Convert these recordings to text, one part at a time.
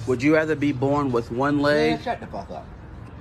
Would you rather be born with one leg? Man, shut the fuck up.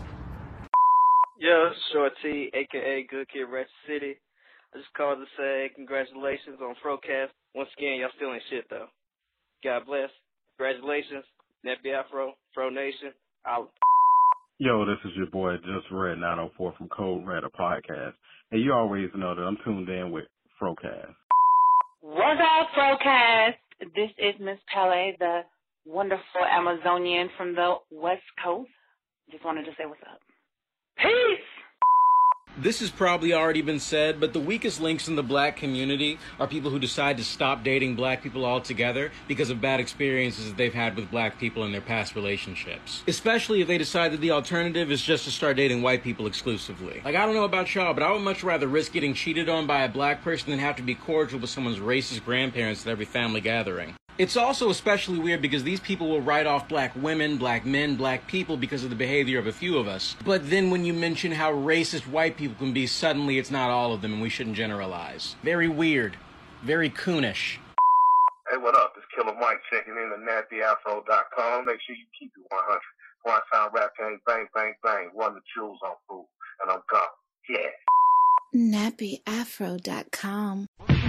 Yo, Shorty, aka Good Kid, Ratchet City. I just called to say congratulations on Frocast. Once again, y'all still ain't shit though. God bless. Congratulations, Nappy Afro, Fro Nation. Out. Yo, this is your boy Just Red 904 from Code Red, a podcast. And you always know that I'm tuned in with Frocast. What's up, Frocast? This is Miss Pele, the wonderful Amazonian from the West Coast. Just wanted to say what's up. Peace! This has probably already been said, but the weakest links in the black community are people who decide to stop dating black people altogether because of bad experiences that they've had with black people in their past relationships. Especially if they decide that the alternative is just to start dating white people exclusively. Like, I don't know about y'all, but I would much rather risk getting cheated on by a black person than have to be cordial with someone's racist grandparents at every family gathering. It's also especially weird because these people will write off black women, black men, black people because of the behavior of a few of us. But then when you mention how racist white people can be, suddenly it's not all of them and we shouldn't generalize. Very weird. Very coonish. Hey, what up? It's Killer Mike checking in at nappyafro.com. Make sure you keep it 100. One sound rap gang, bang, bang, bang. Run the jewels on food. And I'm gone. Yeah. nappyafro.com.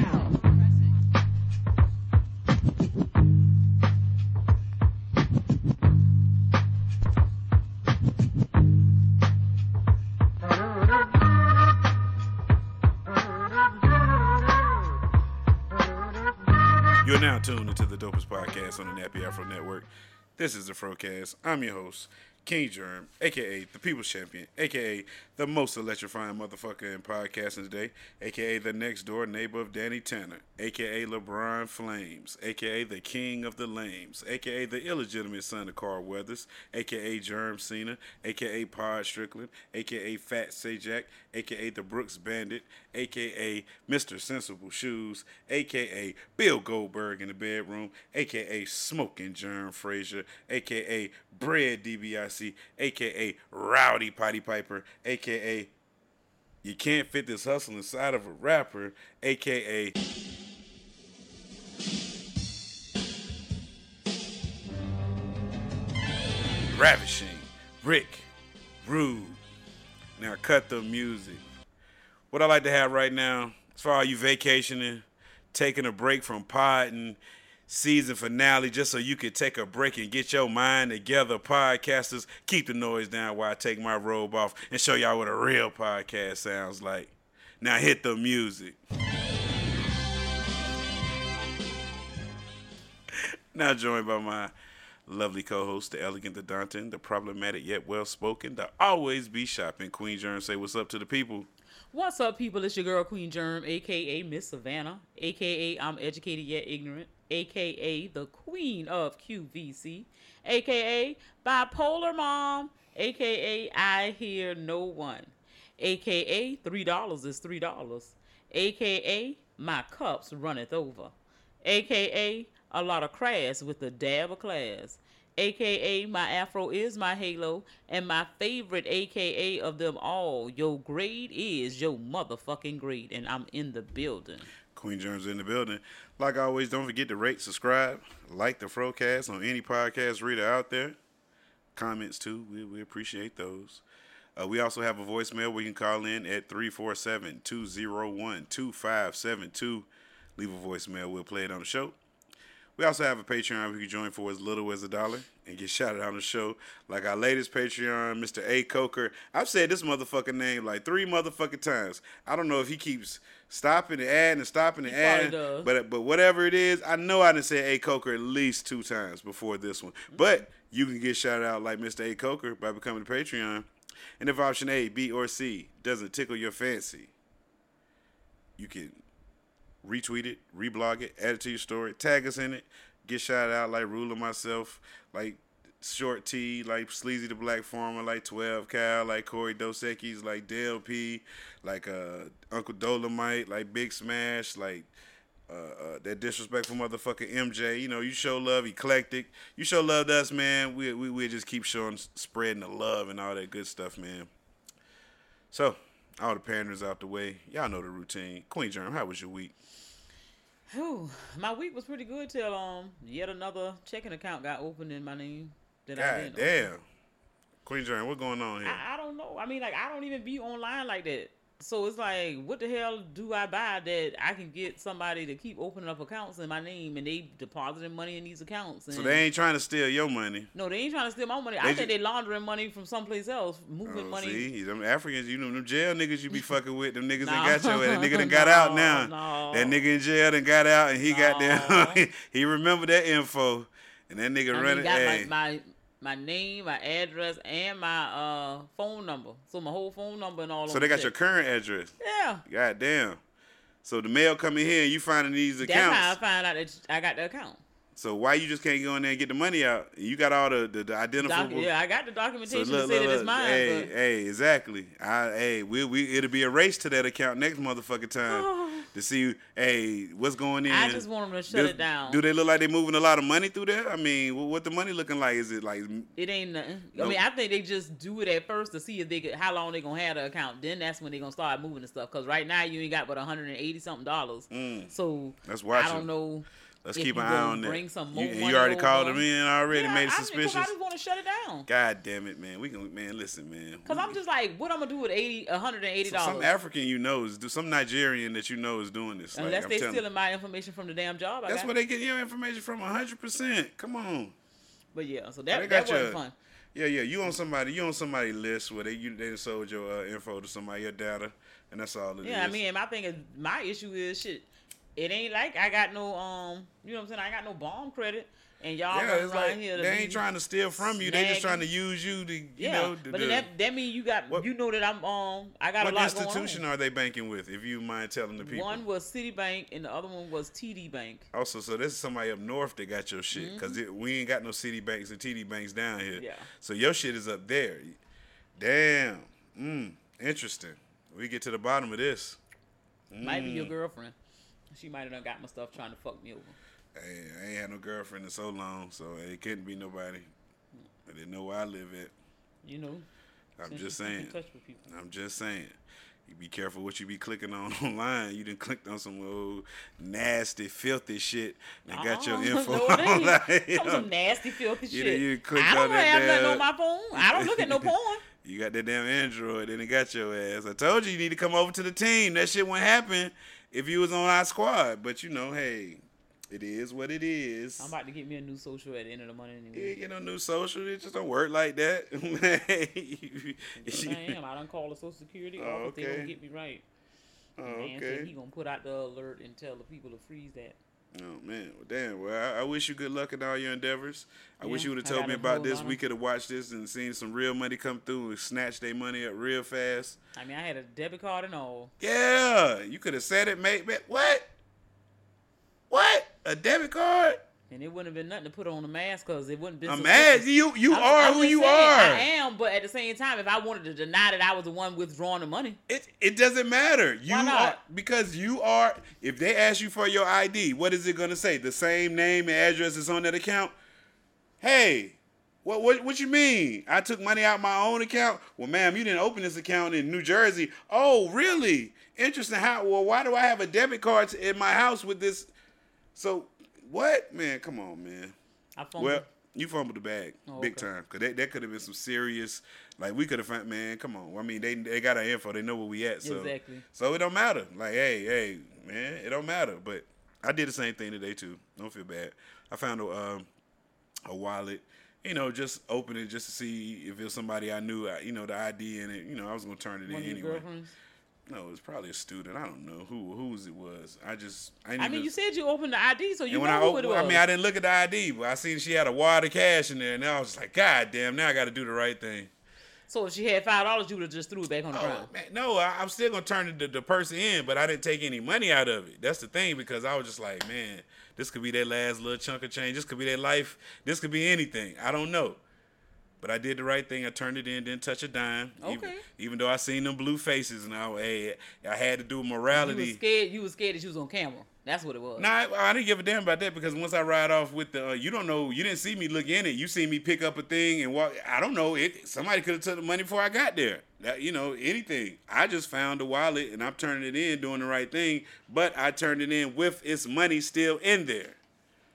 You're now tuned into the dopest podcast on the Nappy Afro Network. This is the Frocast. I'm your host, King Germ, a.k.a. the People's Champion, a.k.a. the most electrifying motherfucker in podcasting today, a.k.a. the next door neighbor of Danny Tanner, a.k.a. LeBron Flames, a.k.a. the King of the Lames, a.k.a. the illegitimate son of Carl Weathers, a.k.a. Germ Cena, a.k.a. Pod Strickland, a.k.a. Fat Sajak, a.k.a. the Brooks Bandit, a.k.a. Mr. Sensible Shoes, a.k.a. Bill Goldberg in the bedroom, a.k.a. Smoking Germ Frazier, a.k.a. Bread DiBiase, a.k.a. Rowdy Potty Piper, a.k.a. You can't fit this hustle inside of a rapper, a.k.a. Ravishing, Rick, Rude. Now cut the music. What I like to have right now, as far as you vacationing, taking a break from podding, season finale, just so you could take a break and get your mind together, podcasters, keep the noise down while I take my robe off and show y'all what a real podcast sounds like. Now hit the music. Now joined by my lovely co-host, the elegant, the daunting, the problematic yet well-spoken, the always be shopping Queen Germ. Say what's up to the people. What's up, people? It's your girl, Queen Germ, a.k.a. Miss Savannah, a.k.a. I'm educated yet ignorant, a.k.a. the Queen of QVC, a.k.a. Bipolar Mom, a.k.a. I hear no one, a.k.a. $3 is $3, a.k.a. my cups runneth over, a.k.a. a lot of crass with a dab of class, a.k.a. my afro is my halo, and my favorite a.k.a. of them all, your grade is your motherfucking grade, and I'm in the building. Queen Germ's in the building. Like always, don't forget to rate, subscribe, like the Frocast on any podcast reader out there. Comments too, we appreciate those. We also have a voicemail where you can call in at 347-201-2572. Leave a voicemail, we'll play it on the show. We also have a Patreon where you can join for as little as $1 and get shouted out on the show. Like our latest Patreon, Mr. A. Coker. I've said this motherfucking name like 3 motherfucking times. I don't know if he keeps stopping and adding and stopping and adding. But whatever it is, I know I done said A. Coker at least 2 times before this one. But you can get shouted out like Mr. A. Coker by becoming a Patreon. And if option A, B, or C doesn't tickle your fancy, you can retweet it, reblog it, add it to your story, tag us in it, get shouted out like Ruler myself, like Short T, like Sleazy the Black Farmer, like 12 Cal, like Corey Dosecki's, like Dale P, like Uncle Dolomite, like Big Smash, like that disrespectful motherfucker MJ. You know, you show love, Eclectic. You show love to us, man. We just keep spreading the love and all that good stuff, man. So, all the panders out the way. Y'all know the routine. Queen Germ, how was your week? Whew, my week was pretty good till yet another checking account got opened in my name. that God I didn't. damn. Queen Jane, what's going on here? I don't know. I mean, like, I don't even be online like that. So it's like, what the hell do I buy that I can get somebody to keep opening up accounts in my name and they depositing money in these accounts? And So they ain't trying to steal your money. no, they ain't trying to steal my money. I think they laundering money from someplace else, moving money. See, them Africans, you know, them jail niggas you be fucking with, them niggas ain't got your ass. That nigga done got out now. No. That nigga in jail done got out and he got there. He remembered that info. And that nigga running. Got my name, my address, and my phone number. So my whole phone number and all. So they got your current address. Yeah. God damn. So the mail coming here and you finding these accounts. That's how I find out that I got the account. So why you just can't go in there and get the money out? You got all the identifiable. Yeah, I got the documentation to say that it's mine. Hey, exactly. It'll be a race to that account next motherfucking time to see, what's going in. I just want them to shut it down. Do they look like they moving a lot of money through there? I mean, what the money looking like? Is it like? It ain't nothing. Nope. I mean, I think they just do it at first to see if how long they gonna have the account. Then that's when they gonna start moving the stuff. Cause right now you ain't got but $180 something. So that's watching. I don't know. Let's keep an eye on that. Bring some more money you already over. Called them in already, yeah, made it suspicious. I just want to shut it down. God damn it, man. Listen, man. Because I'm just like, what I'm going to do with $180? So some African some Nigerian that you know is doing this. Unless like, they stealing my information from the damn job. That's where they get your information from 100%. Come on. But yeah, so that wasn't fun. Yeah, you on somebody list where they done sold your info to somebody, your data, and that's all it is. Yeah, I mean, my issue is shit. It ain't like I got no you know what I'm saying? I got no bomb credit, and y'all it's like here. They ain't trying to steal from you. They just trying to use you to you know. But that means you got you know that I'm I got a lot going on. What institution are they banking with? If you mind telling the people. One was Citibank and the other one was TD Bank. Also, so this is somebody up north that got your shit because we ain't got no Citibanks and TD Banks down here. Yeah. So your shit is up there. Damn. Interesting. We get to the bottom of this. Might be your girlfriend. She might have done got my stuff trying to fuck me over. Hey, I ain't had no girlfriend in so long, so it couldn't be nobody. I didn't know where I live at. You know. I'm just saying. Touch with people. I'm just saying. You be careful what you be clicking on online. You done clicked on some old nasty, filthy shit and got your info on some nasty, filthy shit. You clicked I don't on have nothing on my phone. I don't look at no porn. You got that damn Android and it got your ass. I told you need to come over to the team. That shit wouldn't happen if you was on our squad. But you know, hey, it is what it is. I'm about to get me a new social at the end of the month anyway. You ain't get no new social. It just don't work like that. I done called the Social Security office. Okay. They gonna get me right. Man said he gonna put out the alert and tell the people to freeze that. Oh man, well, damn. Well, I wish you good luck in all your endeavors. I wish you would have told me got about this. We could have watched this and seen some real money come through and snatch their money up real fast. I mean, I had a debit card and all. Yeah, you could have said it, mate. What? A debit card? And it wouldn't have been nothing to put on a mask because it wouldn't be a mask. You are who you are. I am, but at the same time, if I wanted to deny that I was the one withdrawing the money, it doesn't matter. Why not? Because you are. If they ask you for your ID, what is it gonna say? The same name and address is on that account. Hey, what you mean? I took money out my own account. Well, ma'am, you didn't open this account in New Jersey. Oh, really? Interesting. Why do I have a debit card in my house with this? So. What? Man, come on, man. Well, you fumbled the bag big time. Because that could have been some serious, like, we could have found, man, come on. I mean, they got our info. They know where we at. So, exactly. So it don't matter. Like, hey, man, it don't matter. But I did the same thing today, too. Don't feel bad. I found a wallet, just open it just to see if it was somebody I knew, the ID in it. I was going to turn it in anyway. Girlfriends? No, it was probably a student. I don't know whose it was. I mean, you said you opened the ID, so you know who it was. I mean, I didn't look at the ID, but I seen she had a wad of cash in there, and I was just like, God damn, now I got to do the right thing. So if she had $5, you would have just threw it back on the ground. Man, no, I'm still going to turn the person in, but I didn't take any money out of it. That's the thing, because I was just like, man, this could be their last little chunk of change. This could be their life. This could be anything. I don't know. But I did the right thing. I turned it in, didn't touch a dime. Okay. Even though I seen them blue faces, and I had to do morality. You was scared that you was on camera. That's what it was. Nah, I didn't give a damn about that because once I ride off with the, you don't know, you didn't see me look in it. You see me pick up a thing and walk. I don't know. Somebody could have took the money before I got there. That, anything. I just found the wallet and I'm turning it in, doing the right thing. But I turned it in with its money still in there.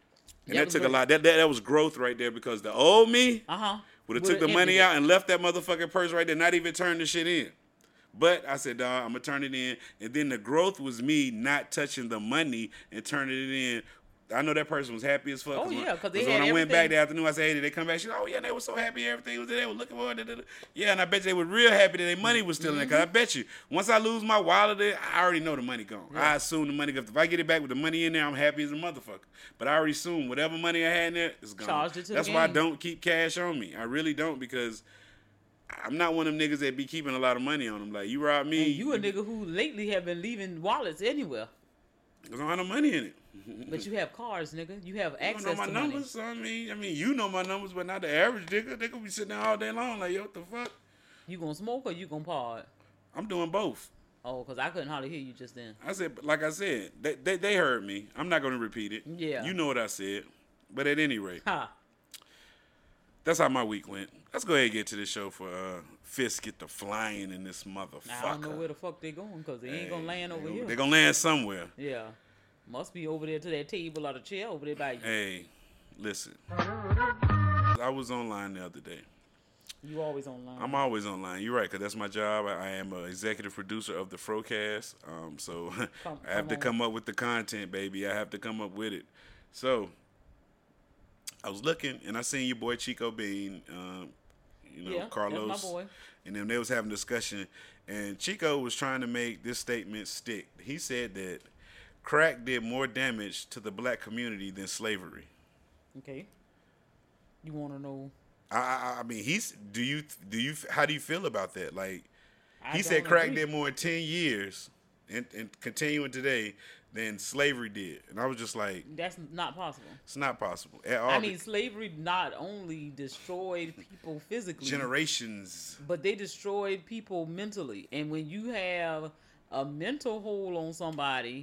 And that took a lot. That was growth right there because the old me would have took the money out and left that motherfucking purse right there, not even turned the shit in. But I said, dawg, I'm going to turn it in. And then the growth was me not touching the money and turning it in. I know that person was happy as fuck. Oh, yeah, because they had when I everything. went back that afternoon, I said, hey, did they come back? She said, oh, yeah, they were so happy. Everything was there. They were looking for it. Yeah, and I bet you they were real happy that their money was still in there. Because I bet you, once I lose my wallet, I already know the money gone. Yeah. I assume the money, if I get it back with the money in there, I'm happy as a motherfucker. But I already assume whatever money I had in there is gone. Charged it to That's the why I game. don't keep cash on me. I really don't because I'm not one of them niggas that be keeping a lot of money on them. Like, you rob me. And you a nigga who lately have been leaving wallets anywhere. Because I don't have no money in it. But you have cars, nigga. You have access know my to numbers. money. I mean, you know my numbers, but not the average nigga. They could be sitting there all day long like, yo, what the fuck? You gonna smoke or you gonna pod? I'm doing both. Oh, because I couldn't hardly hear you just then. I said, like I said, they heard me. I'm not going to repeat it. Yeah. You know what I said. But at any rate, Ha. That's how my week went. Let's go ahead and get to this show for Fist get the flying in this motherfucker. I don't know where the fuck they going because they ain't gonna land over here. They gonna land somewhere. Yeah. Must be over there to that table or the chair over there by you. Hey, listen. I was online the other day. You always online. I'm always online. You're right, because that's my job. I am an executive producer of the Frocast. So I have to come up with the content, baby. I have to come up with it. So I was looking, and I seen your boy Chico Bean, Carlos. That's my boy. And then they was having a discussion, and Chico was trying to make this statement stick. He said that crack did more damage to the black community than slavery. Okay. You want to know? I mean, how do you feel about that? Like, he said crack did more in 10 years and continuing today than slavery did. And I was just like, that's not possible. It's not possible at all. I mean, slavery not only destroyed people physically, generations, but they destroyed people mentally. And when you have a mental hold on somebody,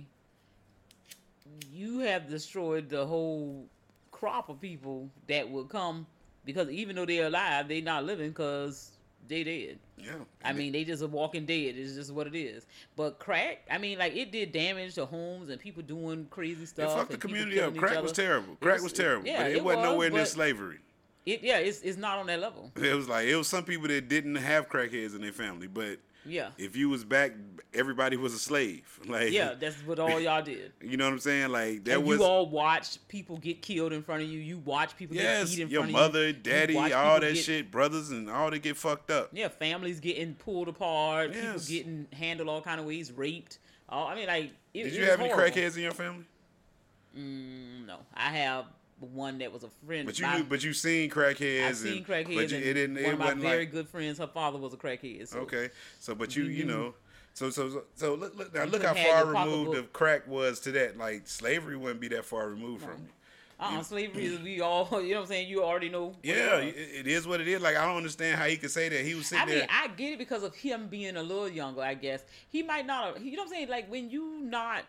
you have destroyed the whole crop of people that would come, because even though they're alive, they not living because they dead. Yeah. I mean, they just a walking dead. It's just what it is. But crack, I mean, like, it did damage to homes and people doing crazy stuff. It fucked the community up. Crack was terrible. Crack was terrible. Yeah, but it wasn't nowhere near slavery. It's not on that level. It was some people that didn't have crackheads in their family, but yeah, if you was back, everybody was a slave. Like, yeah, that's what all y'all did. You know what I'm saying? Like, you all watched people get killed in front of you. You watch people get beat in front of you. Your mother, daddy, all that shit, brothers, and all that get fucked up. Yeah, families getting pulled apart. Yes. People getting handled all kind of ways, raped. I mean, like, did you have any crackheads in your family? No, I have one that was a friend. But you seen crackheads. I've seen crackheads. And one of my very good friends, her father was a crackhead. So. Okay, so but you know. So look how far removed the crack was to that. Like, slavery wouldn't be that far removed from it. Slavery is, we all, you know what I'm saying? You already know. Yeah, it is what it is. Like, I don't understand how he could say that. He was sitting there. I mean, I get it because of him being a little younger, I guess. He might not, you know what I'm saying? Like, when you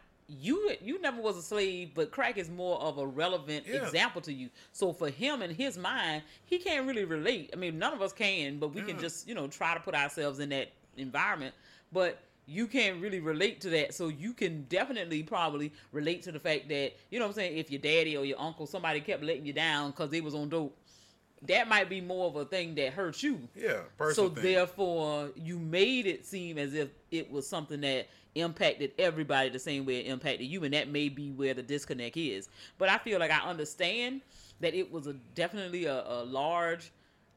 never was a slave, but crack is more of a relevant example to you. So for him in his mind, he can't really relate. I mean, none of us can, but we can just, try to put ourselves in that environment. But you can't really relate to that. So you can definitely probably relate to the fact that, you know what I'm saying, if your daddy or your uncle, somebody kept letting you down because they was on dope, that might be more of a thing that hurts you. Yeah, personal thing. Therefore, you made it seem as if it was something that impacted everybody the same way it impacted you, and that may be where the disconnect is. But I feel like I understand that it was definitely a large,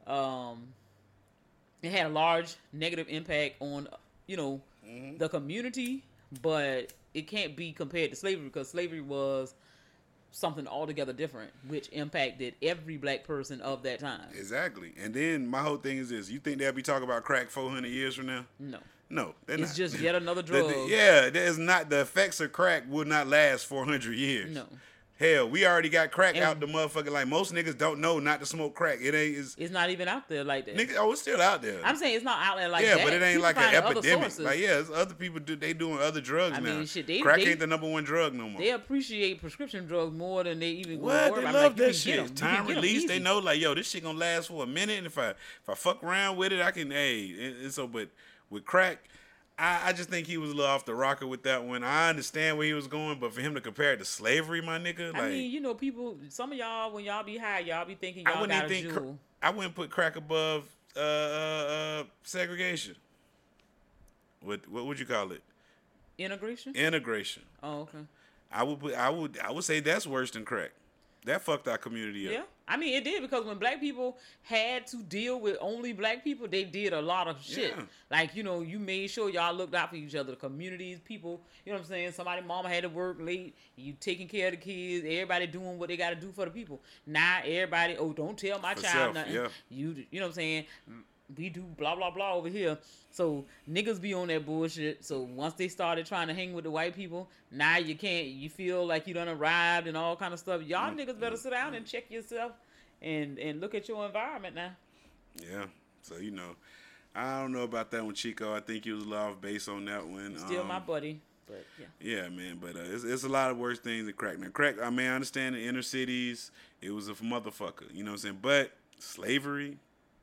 it had a large negative impact on, the community, but it can't be compared to slavery because slavery was something altogether different, which impacted every black person of that time. Exactly. And then my whole thing is this: you think they'll be talking about crack 400 years from now? No, they're not. It's just yet another drug. There's not. The effects of crack will not last 400 years. No. Hell, we already got crack out the motherfucker. Like, most niggas don't know not to smoke crack. It's not even out there like that. It's still out there. I'm saying it's not out there like that. Yeah, but it ain't people like an epidemic. Like, it's other people they doing other drugs now. Mean, shit, crack ain't the number one drug no more. They appreciate prescription drugs more than they even go to worry about. They love that shit. Time release, they know, like, yo, this shit gonna last for a minute, and if I fuck around with it, I can. But with crack, I just think he was a little off the rocker with that one. I understand where he was going, but for him to compare it to slavery, my nigga, like, I mean, you know, people. Some of y'all, when y'all be high, y'all be thinking y'all got a jewel. I wouldn't put crack above segregation. What would you call it? Integration. Oh, okay. I would say that's worse than crack. That fucked our community up. Yeah, I mean it did, because when black people had to deal with only black people, they did a lot of shit. Yeah. Like, you know, you made sure y'all looked out for each other, the communities, people. You know what I'm saying? Somebody mama had to work late, you taking care of the kids, everybody doing what they got to do for the people. Now everybody, don't tell my child nothing. Yeah. You know what I'm saying? We do blah blah blah over here. So niggas be on that bullshit. So once they started trying to hang with the white people, now you can't. You feel like you done arrived and all kind of stuff. Y'all niggas better sit down and check yourself and look at your environment now. Yeah. So, you know, I don't know about that one, Chico. I think you was a lot off base on that one. Still my buddy. But yeah. Yeah, man. But it's a lot of worse things than crack. Now, crack, I mean, I understand the inner cities. It was a motherfucker. You know what I'm saying? But slavery.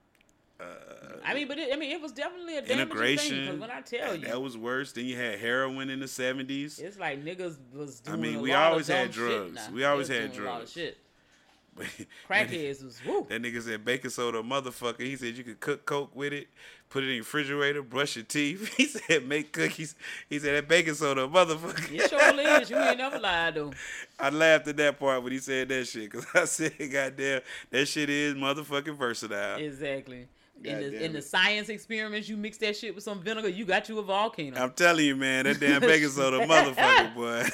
It was definitely a damaging integration. thing, because when I tell you, that was worse. Then you had heroin in the 70s. It's like niggas was doing. I mean, a we lot always of dumb had drugs. Shit We always they was had doing a lot of drugs. shit. Crackheads was woo. That nigga said baking soda, motherfucker. He said you could cook coke with it, put it in your refrigerator, brush your teeth. He said make cookies. He said that baking soda, motherfucker. It sure is. You ain't never lied though. I laughed at that part when he said that shit, because I said, goddamn, that shit is motherfucking versatile. Exactly. In the science experiments, you mix that shit with some vinegar, you got you a volcano. I'm telling you, man, that damn baking soda, motherfucker,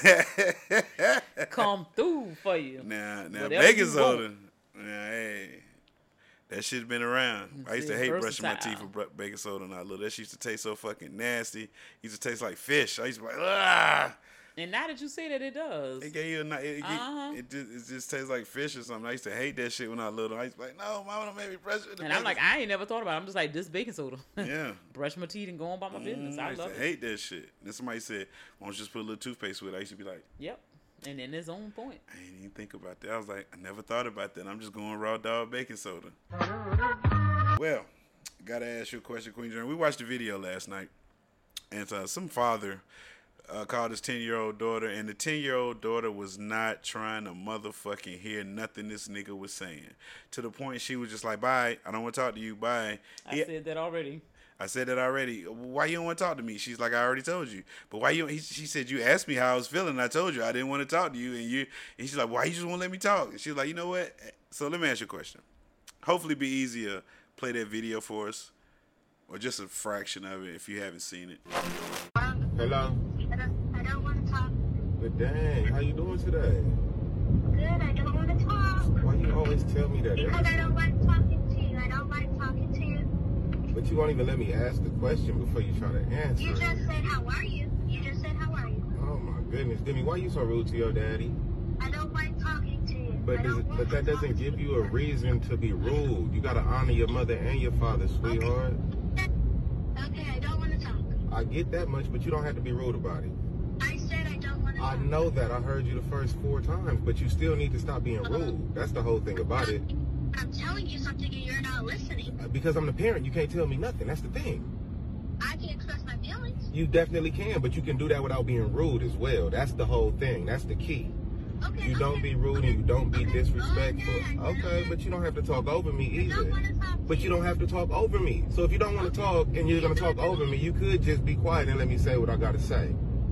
boy. Come through for you. Now Whatever baking you soda, want. hey, that shit's been around. I used to hate brushing my teeth with baking soda when I was little. That shit used to taste so fucking nasty. It used to taste like fish. I used to be like, ah. And now that you say that, it does. It gave you it just tastes like fish or something. I used to hate that shit when I was little. I used to be like, no, mama don't make me brush it. And I'm like, I ain't never thought about it. I'm just like, this baking soda. Yeah. Brush my teeth and go on about my business. I love it. hate that shit. Then somebody said, why don't you just put a little toothpaste with it? I used to be like, yep. And then it's on point. I didn't even think about that. I was like, I never thought about that. I'm just going raw dog baking soda. Well, gotta ask you a question, Queen Journey. We watched the video last night, and some father called his 10-year-old daughter, and the 10-year-old daughter was not trying to motherfucking hear nothing this nigga was saying. To the point she was just like, bye, I don't want to talk to you, bye. I said that already. I said that already. Why you don't want to talk to me? She's like, I already told you. But why you? She said, you asked me how I was feeling, and I told you I didn't want to talk to you. And she's like, why you just won't let me talk? And she's like, you know what? So let me ask you a question. Hopefully be easier. Play that video for us, or just a fraction of it if you haven't seen it. Hello? I don't want to talk. But dang, how you doing today? Good, I don't want to talk. Why you always tell me that? Because I don't like talking to you. I don't like talking to you. But you won't even let me ask the question before you try to answer. You just said, how are you? You just said, how are you? Oh my goodness, Demi, why you so rude to your daddy? I don't like talking to you. But that doesn't give you a reason to be rude. You gotta honor your mother and your father, sweetheart. Okay, I don't want to talk. I get that much, but you don't have to be rude about it. I said I don't want to talk. I know that. I heard you the first 4 times, but you still need to stop being rude. That's the whole thing about it. I'm telling you something and you're not listening. Because I'm the parent, you can't tell me nothing. That's the thing. I can express my feelings. You definitely can, but you can do that without being rude as well. That's the whole thing. That's the key. Okay, you don't be rude and you don't be disrespectful. Okay, but you don't have to talk over me either. But you don't have to talk over me. So if you don't want to talk and you're going to talk over me, you could just be quiet and let me say what I got to say.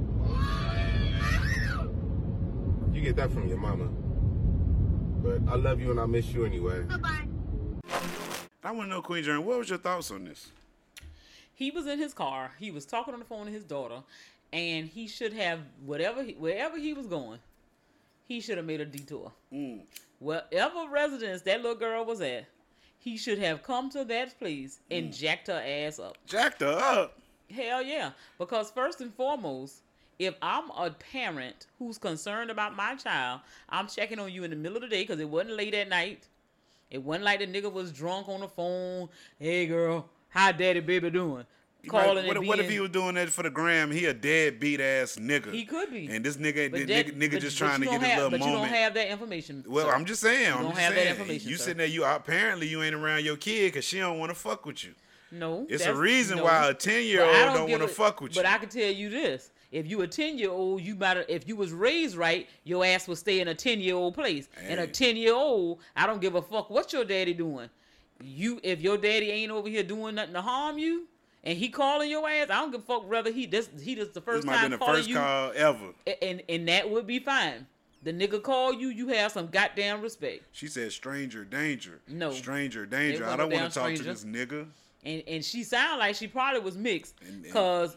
You get that from your mama. But I love you and I miss you anyway. Bye-bye. I want to know, Queen Journey, what was your thoughts on this? He was in his car. He was talking on the phone to his daughter. And he should have, wherever he was going, he should have made a detour. Wherever residence that little girl was at, he should have come to that place and jacked her ass up. Jacked her up? Hell yeah. Because first and foremost, if I'm a parent who's concerned about my child, I'm checking on you in the middle of the day because it wasn't late at night. It wasn't like the nigga was drunk on the phone. Hey, girl, how daddy baby doing? Calling what if he was doing that for the gram? He a deadbeat ass nigga. He could be. And this nigga just trying to get his little moment. But you don't have that information. Well, I'm just saying. You don't have that information. You sitting there, apparently you ain't around your kid because she don't want to fuck with you. No. It's a reason why a 10-year-old don't want to fuck with you. But I can tell you this. If you a 10-year-old, if you was raised right, your ass will stay in a 10-year-old place. And a 10-year-old, I don't give a fuck what your daddy doing. If your daddy ain't over here doing nothing to harm you, and he calling your ass, I don't give a fuck whether he just the first time been the calling first you. call ever. And that would be fine. The nigga call you, you have some goddamn respect. She said stranger danger. No. Stranger danger. I don't want to talk to this nigga. And she sound like she probably was mixed. Because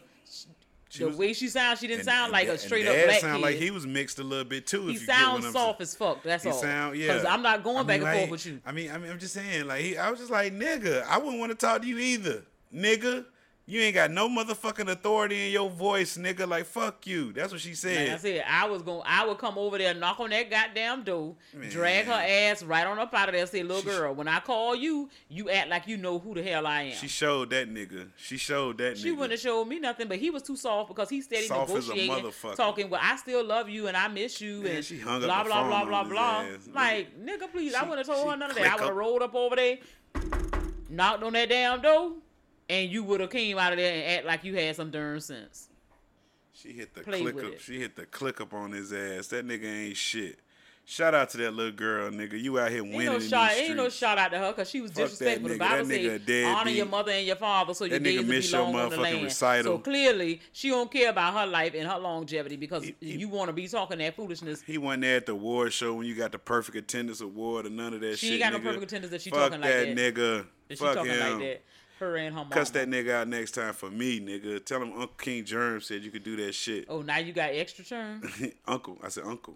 the way she sounds, she didn't sound like a straight up black sound kid. like he was mixed a little bit too. He sounds soft as fuck. That's all. Because I'm not going back and forth with you. I mean, I'm just saying, like, I was just like, nigga, I wouldn't want to talk to you either, nigga. You ain't got no motherfucking authority in your voice, nigga. Like, fuck you. That's what she said. Like I said, I would come over there, knock on that goddamn door, drag her ass right on up out of there, say, little girl, when I call you, you act like you know who the hell I am. She showed that nigga. She wouldn't have showed me nothing, but he was too soft because he steady soft negotiating, talking, well, I still love you and I miss you, and she hung blah, up the blah, phone blah, on blah, his blah. ass. Like, nigga, please, I wouldn't have told her none of that. I would have rolled up over there, knocked on that damn door, and you would have came out of there and act like you had some darn sense. She hit the click up. She hit the click up on his ass. That nigga ain't shit. Shout out to that little girl, nigga. You out here winning in these streets. Ain't no shout out to her because she was disrespectful. The Bible says honor your mother and your father so your days will be long on the land. So clearly she don't care about her life and her longevity because you want to be talking that foolishness. He wasn't there at the award show when you got the perfect attendance award or none of that shit. She ain't got no perfect attendance if she Fuck talking like that. Nigga. If Fuck she talking him. like that. Her and her mama. Cuss that nigga out next time for me, nigga. Tell him Uncle King Germ said you could do that shit. Oh, now you got extra term? Uncle. I said uncle.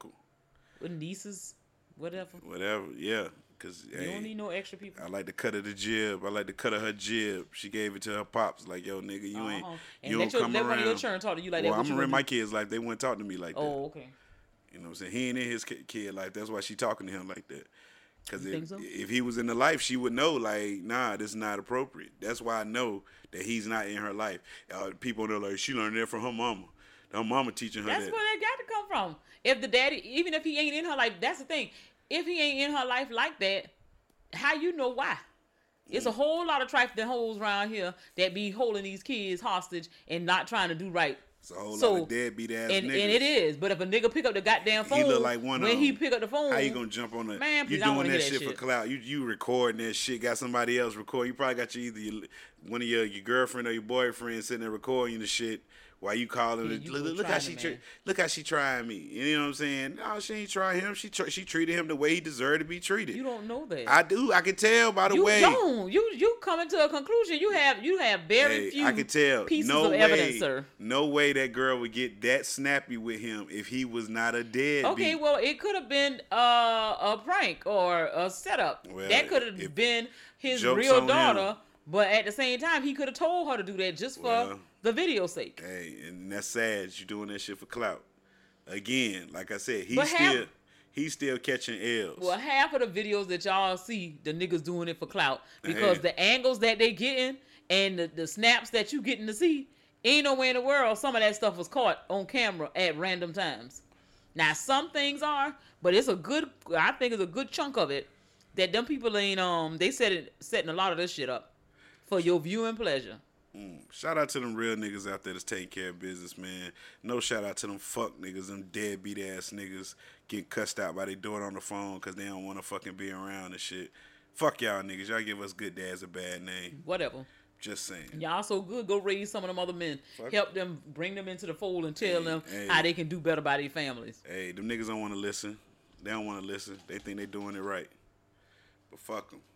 With nieces, whatever. Whatever, yeah. Cause you don't need no extra people. I like to cut her the jib. I like to cut her jib. She gave it to her pops. Like, yo, nigga, you ain't. And you don't come around. One of your children talk to you like that. Well, I'm around my kids' life. They wouldn't talk to me like that. Oh, okay. You know what I'm saying? He ain't in his kid life. That's why she talking to him like that. Because if he was in the life, she would know, like, nah, this is not appropriate. That's why I know that he's not in her life. People know, like, she learned that from her mama. Her mama teaching her That's that. That's where that got to come from. If the daddy, even if he ain't in her life, that's the thing. If he ain't in her life like that, how you know why? It's a whole lot of trifling hoes around here that be holding these kids hostage and not trying to do right. It's a whole lot of deadbeat ass niggas. And it is. But if a nigga pick up the goddamn phone, he look like one when he pick up the phone, how you gonna jump on the? Man, please, you doing that shit for clout? You recording that shit? Got somebody else record? You probably got one of your girlfriend or your boyfriend sitting there recording the shit. Why you calling it? Look how she trying me. You know what I'm saying? No, she ain't trying him. She treated him the way he deserved to be treated. You don't know that. I do. I can tell by the way. You don't. You coming to a conclusion. You have very few. I can tell. Pieces of evidence, sir. No way that girl would get that snappy with him if he was not a deadbeat. Okay, well, it could have been a prank or a setup. Well, that could have been his real daughter. But at the same time, he could have told her to do that just for the video's sake. Hey, and that's sad. You doing that shit for clout. Again, like I said, he's still catching L's. Well, half of the videos that y'all see, the niggas doing it for clout because the angles that they getting and the snaps that you getting to see, ain't nowhere in the world some of that stuff was caught on camera at random times. Now, some things are, but I think it's a good chunk of it that them people ain't they setting a lot of this shit up for your viewing pleasure. Shout out to them real niggas out there that's taking care of business, man. No shout out to them fuck niggas, them deadbeat ass niggas getting cussed out by their daughter on the phone because they don't want to fucking be around and shit. Fuck y'all niggas. Y'all give us good dads a bad name. Whatever. Just saying. Y'all so good. Go raise some of them other men. Help them, bring them into the fold and tell them how they can do better by their families. Hey, them niggas don't want to listen. They don't want to listen. They think they doing it right. But fuck them.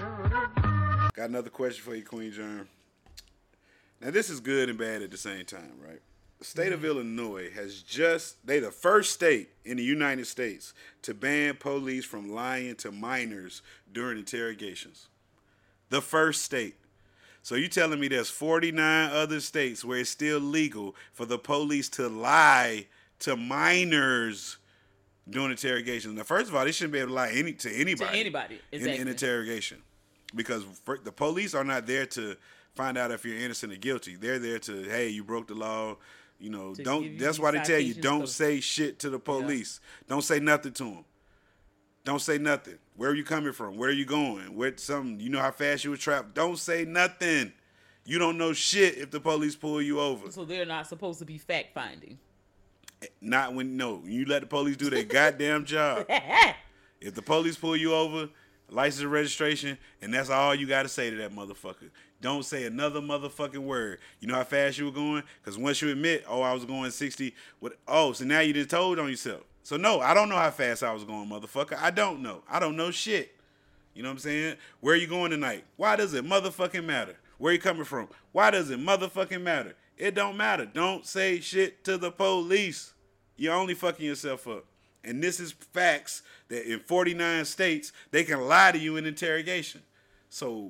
Got another question for you, Queen Germ. Now, this is good and bad at the same time, right? The state of Illinois they the first state in the United States to ban police from lying to minors during interrogations. The first state. So you telling me there's 49 other states where it's still legal for the police to lie to minors during interrogations. Now, first of all, they shouldn't be able to lie to anybody. To anybody, exactly. In interrogation. Because the police are not there to find out if you're innocent or guilty. They're there to, hey, you broke the law. You know, that's why they tell you, don't say shit to the police. Yeah. Don't say nothing to them. Don't say nothing. Where are you coming from? Where are you going? You know how fast you were trapped? Don't say nothing. You don't know shit if the police pull you over. So they're not supposed to be fact finding. Not when you let the police do their goddamn job. If the police pull you over, license and registration, and that's all you got to say to that motherfucker. Don't say another motherfucking word. You know how fast you were going? Because once you admit, I was going 60. So now you done told on yourself. So no, I don't know how fast I was going, motherfucker. I don't know. I don't know shit. You know what I'm saying? Where are you going tonight? Why does it motherfucking matter? Where you coming from? Why does it motherfucking matter? It don't matter. Don't say shit to the police. You're only fucking yourself up. And this is facts that in 49 states, they can lie to you in interrogation. So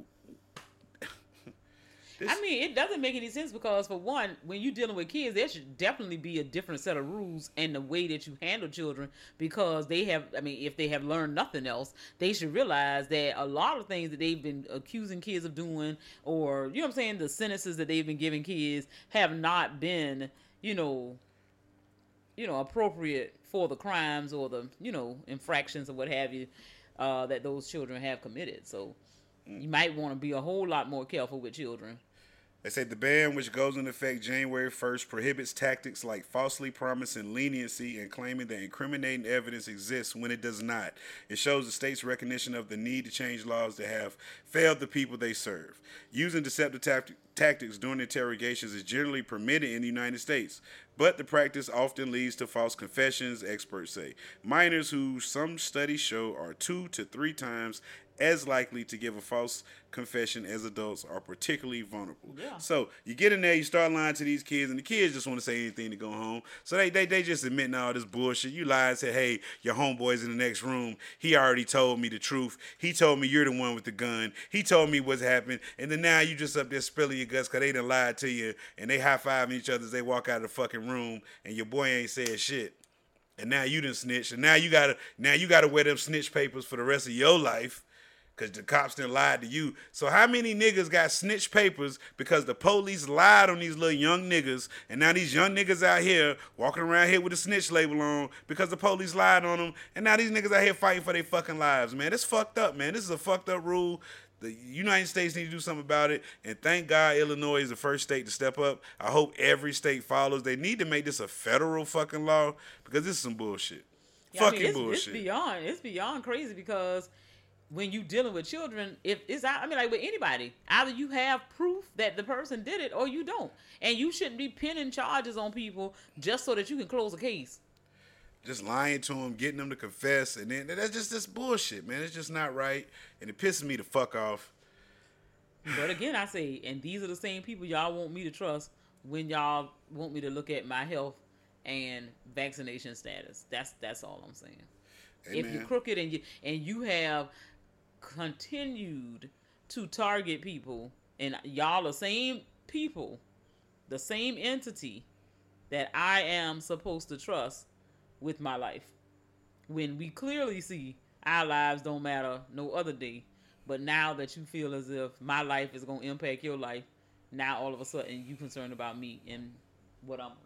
it doesn't make any sense because, for one, when you're dealing with kids, there should definitely be a different set of rules in the way that you handle children because they have, if they have learned nothing else, they should realize that a lot of things that they've been accusing kids of doing or, you know what I'm saying, the sentences that they've been giving kids have not been, appropriate for the crimes or the, infractions or what have you that those children have committed. So you might want to be a whole lot more careful with children. They say the ban, which goes into effect January 1st, prohibits tactics like falsely promising leniency and claiming that incriminating evidence exists when it does not. It shows the state's recognition of the need to change laws that have failed the people they serve. Using deceptive tactics during interrogations is generally permitted in the United States, but the practice often leads to false confessions, experts say. Minors, who some studies show are 2 to 3 times as likely to give a false confession as adults, are particularly vulnerable. Yeah. So you get in there, you start lying to these kids, and the kids just want to say anything to go home. So they just admitting all this bullshit. You lie and say, hey, your homeboy's in the next room. He already told me the truth. He told me you're the one with the gun. He told me what's happened. And then now you just up there spilling your guts because they done lied to you, and they high-fiving each other as they walk out of the fucking room, and your boy ain't said shit. And now you done snitched, and now you gotta wear them snitch papers for the rest of your life. Because the cops done lied to you. So how many niggas got snitch papers because the police lied on these little young niggas, and now these young niggas out here walking around here with a snitch label on because the police lied on them, and now these niggas out here fighting for their fucking lives, man. It's fucked up, man. This is a fucked up rule. The United States need to do something about it, and thank God Illinois is the first state to step up. I hope every state follows. They need to make this a federal fucking law because this is some bullshit. Yeah, bullshit. It's beyond crazy because when you dealing with children, if it's like with anybody, either you have proof that the person did it or you don't, and you shouldn't be pinning charges on people just so that you can close a case. Just lying to them, getting them to confess, and then that's just this bullshit, man. It's just not right, and it pisses me the fuck off. But again, I say, and these are the same people y'all want me to trust when y'all want me to look at my health and vaccination status. That's all I'm saying. Amen. If you're crooked and you have continued to target people, and y'all the same people, the same entity that I am supposed to trust with my life, when we clearly see our lives don't matter no other day, but now that you feel as if my life is going to impact your life, now all of a sudden you concerned about me and what I'm going to do.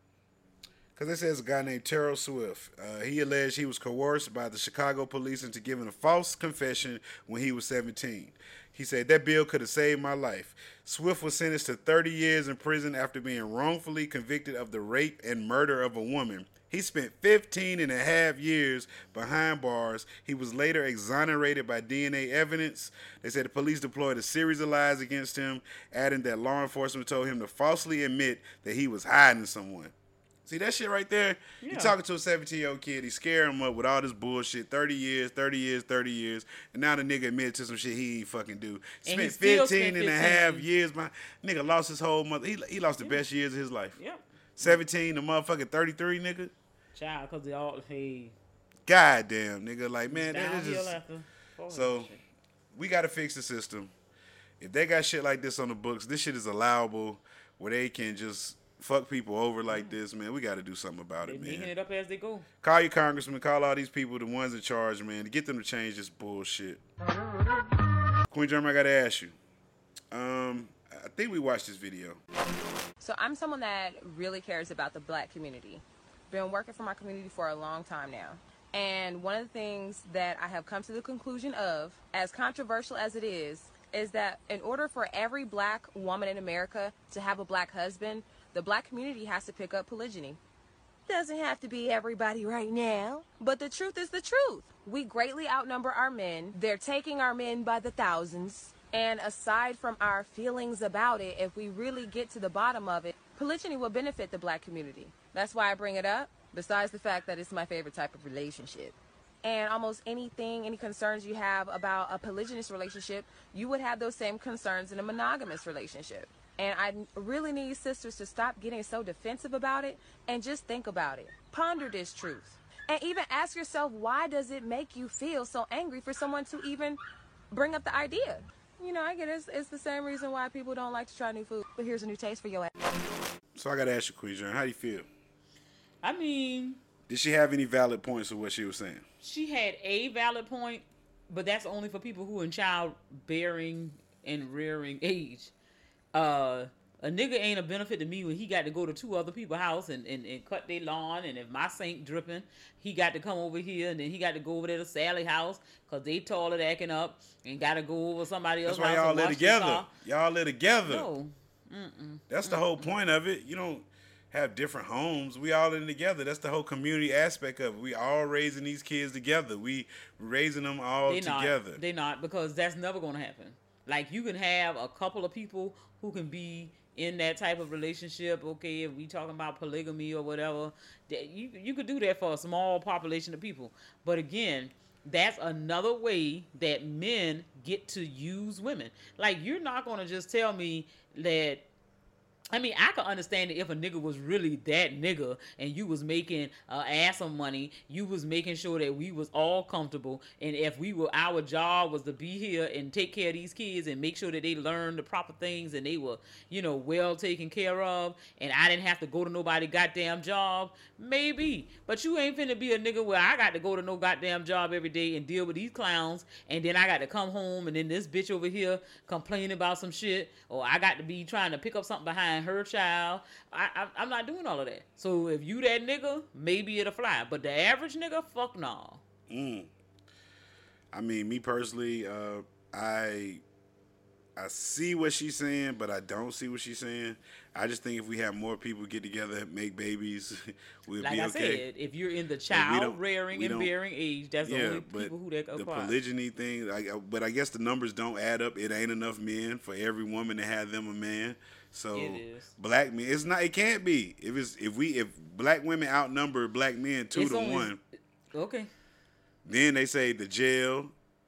Because it says a guy named Terrell Swift. He alleged he was coerced by the Chicago police into giving a false confession when he was 17. He said, that bill could have saved my life. Swift was sentenced to 30 years in prison after being wrongfully convicted of the rape and murder of a woman. He spent 15 and a half years behind bars. He was later exonerated by DNA evidence. They said the police deployed a series of lies against him, adding that law enforcement told him to falsely admit that he was hiding someone. See that shit right there? Yeah. You're talking to a 17-year-old kid. He's scaring him up with all this bullshit. 30 years. And now the nigga admitted to some shit he ain't fucking do. Spent 15 and a half years. My nigga lost his whole mother. He lost the best years of his life. Yep. 17 to motherfucking 33, nigga. Child, because they all, hey. Goddamn, nigga. Like, man, that is just. So, we got to fix the system. If they got shit like this on the books, this shit is allowable where they can just fuck people over like this, man. We got to do something about it, man. Making it up as they go. Call your congressman. Call all these people, the ones in charge, man, to get them to change this bullshit. Queen German, I got to ask you. I think we watched this video. So I'm someone that really cares about the black community. Been working for my community for a long time now. And one of the things that I have come to the conclusion of, as controversial as it is that in order for every black woman in America to have a black husband, the black community has to pick up polygyny. Doesn't have to be everybody right now, but the truth is the truth. We greatly outnumber our men. They're taking our men by the thousands. And aside from our feelings about it, if we really get to the bottom of it, polygyny will benefit the black community. That's why I bring it up, besides the fact that it's my favorite type of relationship. And almost anything, any concerns you have about a polygynous relationship, you would have those same concerns in a monogamous relationship. And I really need sisters to stop getting so defensive about it and just think about it. Ponder this truth. And even ask yourself, why does it make you feel so angry for someone to even bring up the idea? You know, I get it. It's the same reason why people don't like to try new food. But here's a new taste for your ass. So I got to ask you, Queen John, how do you feel? I mean, did she have any valid points of what she was saying? She had a valid point, but that's only for people who are in childbearing and rearing age. A nigga ain't a benefit to me when he got to go to two other people's house and cut their lawn, and if my sink dripping, he got to come over here, and then he got to go over there to Sally house because they toilet acting up and got to go over somebody else's house. That's why y'all and live wash together. their car. Y'all live together. No. That's the whole point of it. You don't have different homes. We all in together. That's the whole community aspect of it. We all raising these kids together. We raising them all together. They're not, because that's never going to happen. Like, you can have a couple of people who can be in that type of relationship. Okay, if we talking about polygamy or whatever, you could do that for a small population of people. But again, that's another way that men get to use women. Like, you're not going to just tell me that. I mean, I could understand it if a nigga was really that nigga and you was making ass of money, you was making sure that we was all comfortable, and if our job was to be here and take care of these kids and make sure that they learned the proper things and they were, well taken care of, and I didn't have to go to nobody goddamn job, maybe. But you ain't finna be a nigga where I got to go to no goddamn job every day and deal with these clowns, and then I got to come home and then this bitch over here complaining about some shit, or I got to be trying to pick up something behind her child. I'm not doing all of that. So if you that nigga, maybe it'll fly. But the average nigga, fuck no. I mean, me personally, I see what she's saying, but I don't see what she's saying. I just think if we have more people get together, make babies, we'll be okay. Like I said, if you're in the child rearing and bearing age, that's the only people who that apply. The polygyny thing, but I guess the numbers don't add up. It ain't enough men for every woman to have them a man. So it is. Black men, it's not. It can't be. If black women outnumber black men 2-1. Okay. Then they say the jail,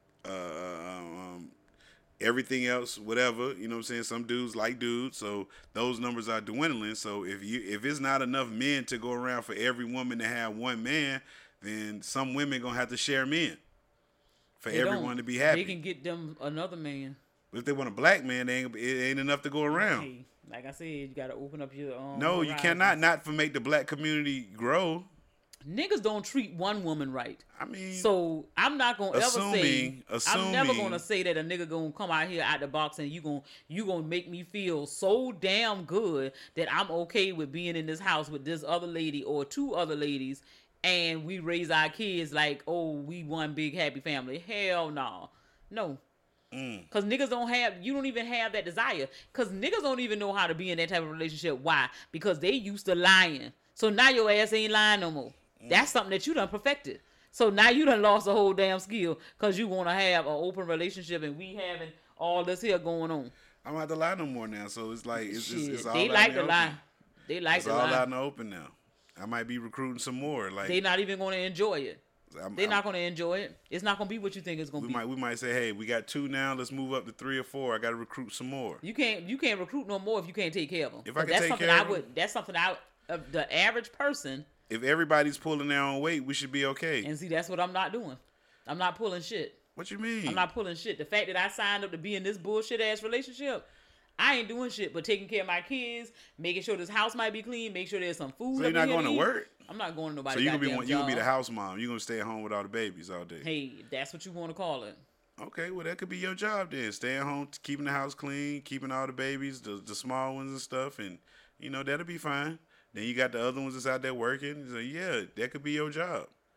everything else, whatever. You know what I'm saying? Some dudes like dudes, so those numbers are dwindling. So if it's not enough men to go around for every woman to have one man, then some women gonna have to share men for everyone to be happy. They can get them another man. But if they want a black man, it ain't enough to go around. Hey, like I said, you gotta open up your No, horizons. you cannot not for make the black community grow. Niggas don't treat one woman right. I mean, so I'm not gonna ever say. I'm never assuming, gonna say that a nigga gonna come out here out the box and you gonna make me feel so damn good that I'm okay with being in this house with this other lady or two other ladies, and we raise our kids like, oh, we one big happy family. Hell no. Cause niggas you don't even have that desire. Cause niggas don't even know how to be in that type of relationship. Why? Because they used to lying. So now your ass ain't lying no more. That's something that you done perfected. So now you done lost a whole damn skill because you want to have an open relationship and we having all this here going on. I don't have to lie no more now. So it's like it's all they out like in the to lie. open. They like it's to all lie. out in the open now. I might be recruiting some more. Like they not even going to enjoy it. They're not going to enjoy it. It's not going to be what you think it's going to be. We might say, hey, we got 2 now. Let's move up to 3 or 4. I got to recruit some more. You can't recruit no more if you can't take care of them. If I can take care of them, that's something the average person. If everybody's pulling their own weight, we should be okay. And see, that's what I'm not doing. I'm not pulling shit. What you mean? I'm not pulling shit. The fact that I signed up to be in this bullshit ass relationship, I ain't doing shit but taking care of my kids, making sure this house might be clean, make sure there's some food. So you're not going to work? I'm not going to nobody's So you goddamn gonna be the house mom. You're gonna stay at home with all the babies all day. Hey, that's what you want to call it. Okay, well that could be your job then. Staying home, keeping the house clean, keeping all the babies, the small ones and stuff, and that'll be fine. Then you got the other ones that's out there working. So yeah, that could be your job.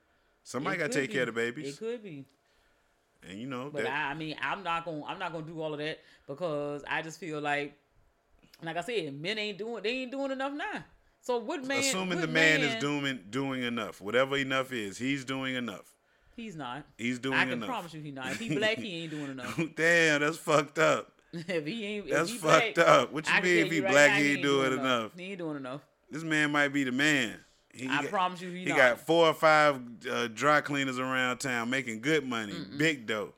Somebody got to take care of the babies. It could be. And you know, but I mean, I'm not gonna do all of that because I just feel like I said, men ain't doing enough now. So what man? Assuming the man is doing enough, whatever enough is, he's doing enough. He's not. He's doing enough. I can promise you, he's not. If he black, he ain't doing enough. Damn, that's fucked up. If he ain't, that's if he fucked black, up. What you mean if he black, he ain't doing enough? He ain't doing enough. This man might be the man. I promise you, he not. got 4 or 5 dry cleaners around town making good money, big dough.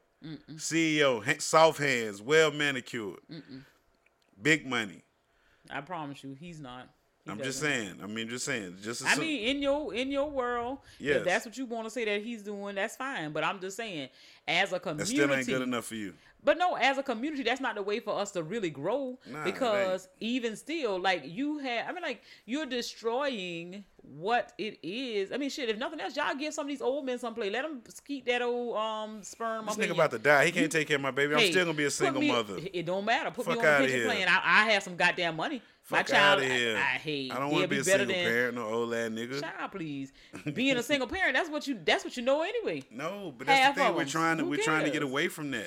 CEO, soft hands, well manicured, big money. I promise you, he's not. I'm just saying. I mean, in your world, yes. If that's what you want to say that he's doing, that's fine. But I'm just saying, as a community, that still ain't good enough for you. But no, as a community, that's not the way for us to really grow. Because even still, like you're destroying what it is. I mean, shit. If nothing else, y'all give some of these old men some play. Let them keep that old sperm. This nigga about to die. He can't take care of my baby. I'm still gonna be a single mother. It don't matter. Put me on the pension plan. I have some goddamn money. Fuck my child, out of here. I don't want to be a single parent, no old ass nigga. Child, please. Being a single parent, that's what you know anyway. No, but that's the thing. We're trying to get away from that.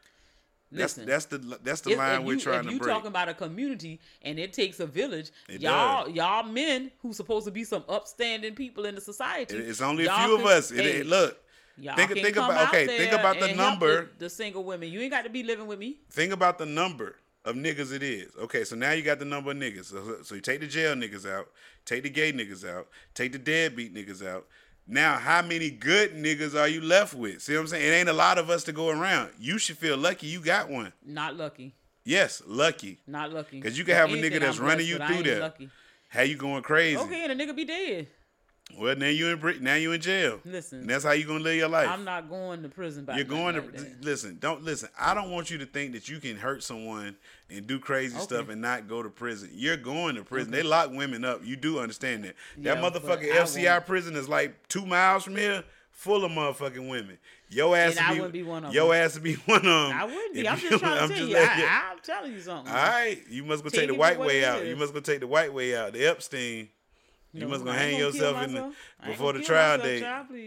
Listen, that's the line we're trying to break. If you talking about a community and it takes a village, y'all men who supposed to be some upstanding people in the society. It's only a few of us. Look. Think about the number. The single women. You ain't got to be living with me. Think about the number of niggas it is. Okay, so now you got the number of niggas. So you take the jail niggas out, take the gay niggas out, take the deadbeat niggas out. Now, how many good niggas are you left with? See what I'm saying? It ain't a lot of us to go around. You should feel lucky you got one. Not lucky. Yes, lucky. Not lucky. Because you can have a nigga that's running you through there. Lucky. How you going crazy? Okay, and a nigga be dead. Well, now you in jail. Listen, and that's how you gonna live your life. I'm not going to prison. You're going to listen. Don't listen. I don't want you to think that you can hurt someone and do crazy stuff and not go to prison. You're going to prison. They lock women up. You do understand that? That motherfucking FCI prison is like 2 miles from here, full of motherfucking women. Your ass would be one of them. Your ass would be one of them. I wouldn't be. I'm just trying to tell you. I'm telling you something. All right, you must go take the white way out. You must go take the white way out. The Epstein. You must go hang yourself before the trial date.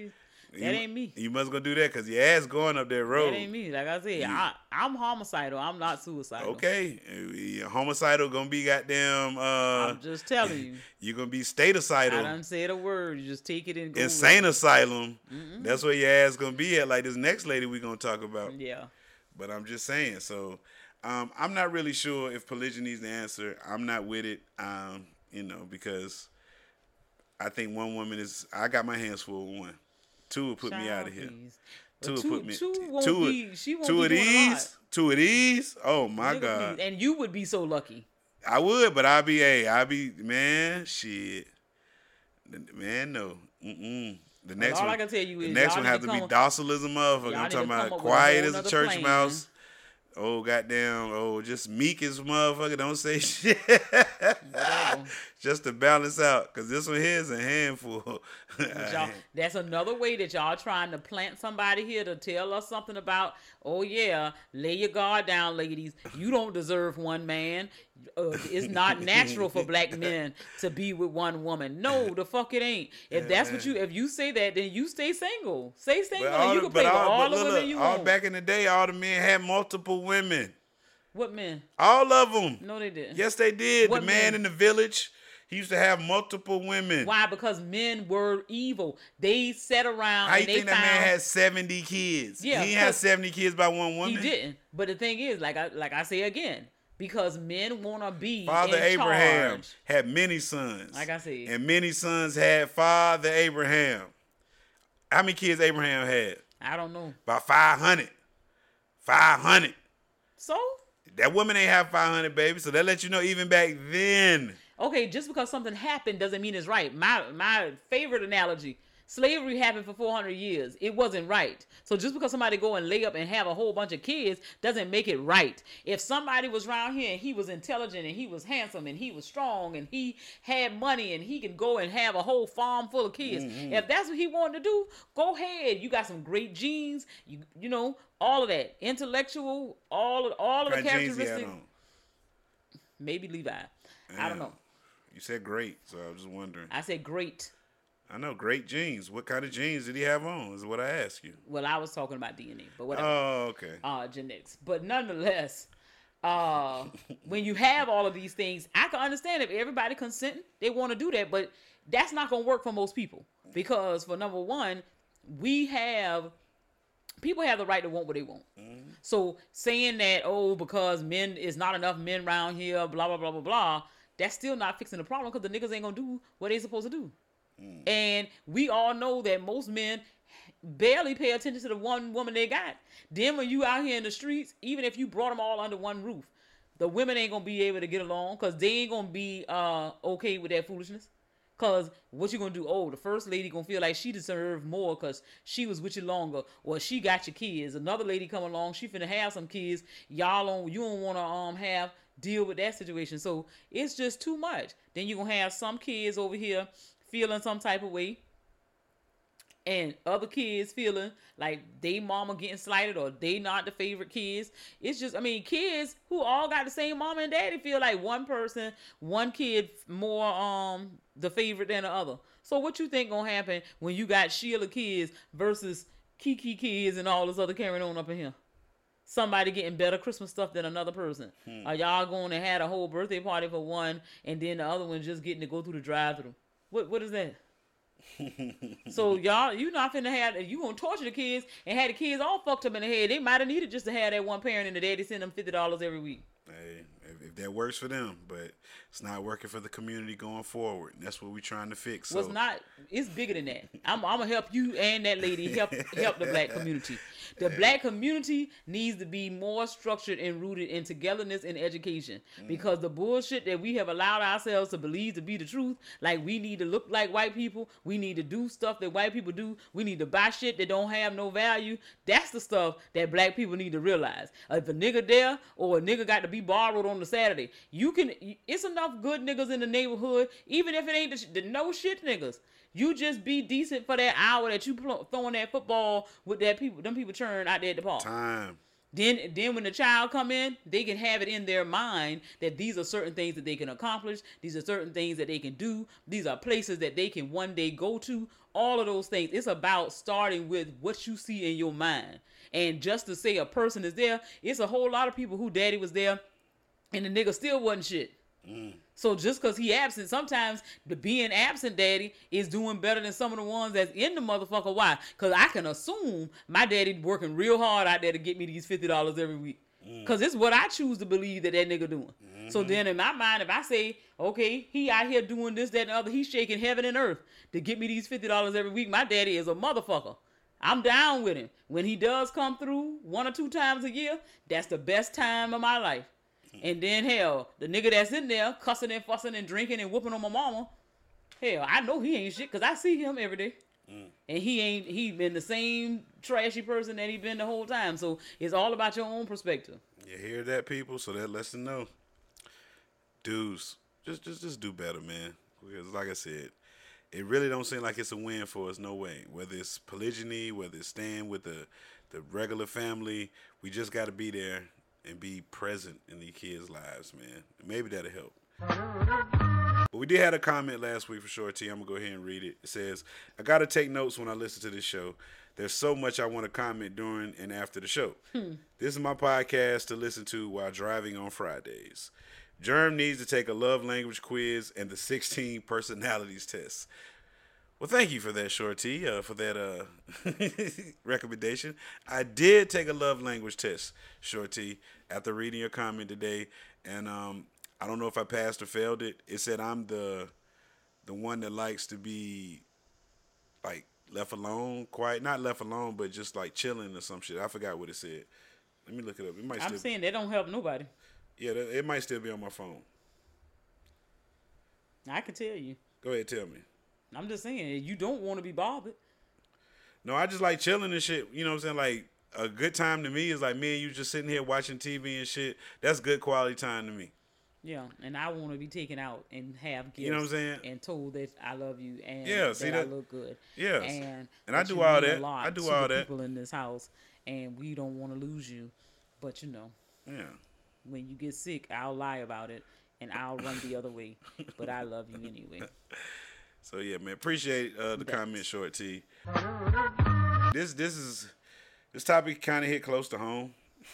That ain't me. You must go do that because your ass going up that road. That ain't me. Like I said, I'm homicidal. I'm not suicidal. Okay. Homicidal gonna be goddamn. I'm just telling you. You're gonna be staticidal. I done said a word. You just take it and go. Insane asylum. That's where your ass gonna be at. Like this next lady we gonna talk about. Yeah. But I'm just saying. So, I'm not really sure if polygyny is the answer. I'm not with it. Because I think one woman is. I got my hands full with one. 2 will put me out of here. Two will put me. Two of these. Oh my God! And you would be so lucky. I would, but I'd be man. Shit, man. No. The next all one. I can tell you is the next one has to be docile as a motherfucker. I'm talking about quiet as a church mouse. Oh goddamn! Oh, just meek as a motherfucker. Don't say shit. Just to balance out, cause this one here is a handful. That's another way that y'all trying to plant somebody here to tell us something about. Oh yeah, lay your guard down, ladies. You don't deserve one man. It's not natural for black men to be with one woman. No, the fuck it ain't. If you say that, then you stay single. Stay single, and you can play with all the women you want. Back in the day, all the men had multiple women. What men? All of them. No, they didn't. Yes, they did. What the man in the village, he used to have multiple women. Why? Because men were evil. They sat around. How you think that man had 70 kids? Yeah, he had 70 kids by one woman. He didn't. But the thing is, like I say again, because men want to be Father in Abraham charge. had many sons. Like I said. And many sons had Father Abraham. How many kids Abraham had? I don't know. About 500. 500. So? That woman ain't have 500 babies, so that lets you know even back then. Okay, just because something happened doesn't mean it's right. My favorite analogy, slavery happened for 400 years. It wasn't right. So just because somebody go and lay up and have a whole bunch of kids doesn't make it right. If somebody was around here and he was intelligent and he was handsome and he was strong and he had money and he could go and have a whole farm full of kids, if that's what he wanted to do, go ahead. You got some great genes, you know, all of that. Intellectual, all of the characteristics. Maybe Levi. I don't know. You said great, so I was just wondering. I said great. I know. Great genes. What kind of genes did he have on? Is what I ask you. Well, I was talking about DNA, but whatever. Oh, okay. Genetics. But nonetheless, when you have all of these things, I can understand if everybody consenting, they want to do that, but that's not going to work for most people. Because for number one, people have the right to want what they want. Mm-hmm. So saying that, because is not enough men around here, blah, blah, blah, blah, blah, that's still not fixing the problem because the niggas ain't going to do what they supposed to do. Mm. And we all know that most men barely pay attention to the one woman they got. Then when you out here in the streets, even if you brought them all under one roof, the women ain't going to be able to get along because they ain't going to be okay with that foolishness. Because what you going to do? The first lady going to feel like she deserved more because she was with you longer. Or she got your kids. Another lady come along, she finna have some kids. You don't want to deal with that situation. So it's just too much. Then you're going to have some kids over here feeling some type of way. And other kids feeling like they mama getting slighted or they not the favorite kids. It's just, kids who all got the same mama and daddy feel like one kid more the favorite than the other. So what you think gonna happen when you got Sheila kids versus Kiki kids and all this other carrying on up in here? Somebody getting better Christmas stuff than another person. Are y'all going to have a whole birthday party for one and then the other one just getting to go through the drive-thru? What is that? So y'all, you not finna have, you gonna torture the kids and have the kids all fucked up in the head. They might have needed just to have that one parent and the daddy send them $50 every week. Hey, if that works for them, but it's not working for the community going forward. And that's what we're trying to fix. So. It's bigger than that. I'm gonna help you and that lady help the black community. The black community needs to be more structured and rooted in togetherness and education. Because the bullshit that we have allowed ourselves to believe to be the truth, like we need to look like white people, we need to do stuff that white people do, we need to buy shit that don't have no value. That's the stuff that black people need to realize. If a nigga there or a nigga got to be borrowed on the Saturday, it's enough good niggas in the neighborhood, even if it ain't the no shit niggas. You just be decent for that hour that you throwing that football with them people churn out there at the park. Time. Then when the child come in, they can have it in their mind that these are certain things that they can accomplish. These are certain things that they can do. These are places that they can one day go to. All of those things. It's about starting with what you see in your mind. And just to say a person is there, it's a whole lot of people who daddy was there and the nigga still wasn't shit. So just because he absent, sometimes the being absent daddy is doing better than some of the ones that's in the motherfucker. Why? Because I can assume my daddy working real hard out there to get me these $50 every week. Because it's what I choose to believe that nigga doing. So then in my mind, if I say, okay, he out here doing this, that, and the other, he's shaking heaven and earth to get me these $50 every week, my daddy is a motherfucker. I'm down with him. When he does come through 1 or 2 times a year, that's the best time of my life. And then hell, the nigga that's in there cussing and fussing and drinking and whooping on my mama, hell, I know he ain't shit because I see him every day. And he been the same trashy person that he been the whole time. So it's all about your own perspective. You hear that, people? So that lets them know. Dudes, just do better, man. Because like I said, it really don't seem like it's a win for us, no way. Whether it's polygyny, whether it's staying with the regular family, we just got to be there and be present in these kids' lives, man. Maybe that'll help. But we did have a comment last week for sure, T. I'm going to go ahead and read it. It says, I got to take notes when I listen to this show. There's so much I want to comment during and after the show. This is my podcast to listen to while driving on Fridays. Germ needs to take a love language quiz and the 16 personalities test. Well, thank you for that, Shorty, for that recommendation. I did take a love language test, Shorty, after reading your comment today, and I don't know if I passed or failed it. It said I'm the one that likes to be like left alone, quiet, not left alone, but just like chilling or some shit. I forgot what it said. Let me look it up. It might. I'm saying that don't help nobody. Yeah, it might still be on my phone. I can tell you. Go ahead, tell me. I'm just saying, you don't want to be bothered. No, I just like chilling and shit. You know what I'm saying? Like, a good time to me is like me and you just sitting here watching TV and shit. That's good quality time to me. Yeah, and I want to be taken out and have gifts. You know what I'm saying? And told that I love you and that I look good. Yes. And I do all that. I do all that. People in this house, and we don't want to lose you. But, you know. Yeah. When you get sick, I'll lie about it, and I'll run the other way. But I love you anyway. So yeah, man, appreciate the comment, Short T. This topic kind of hit close to home.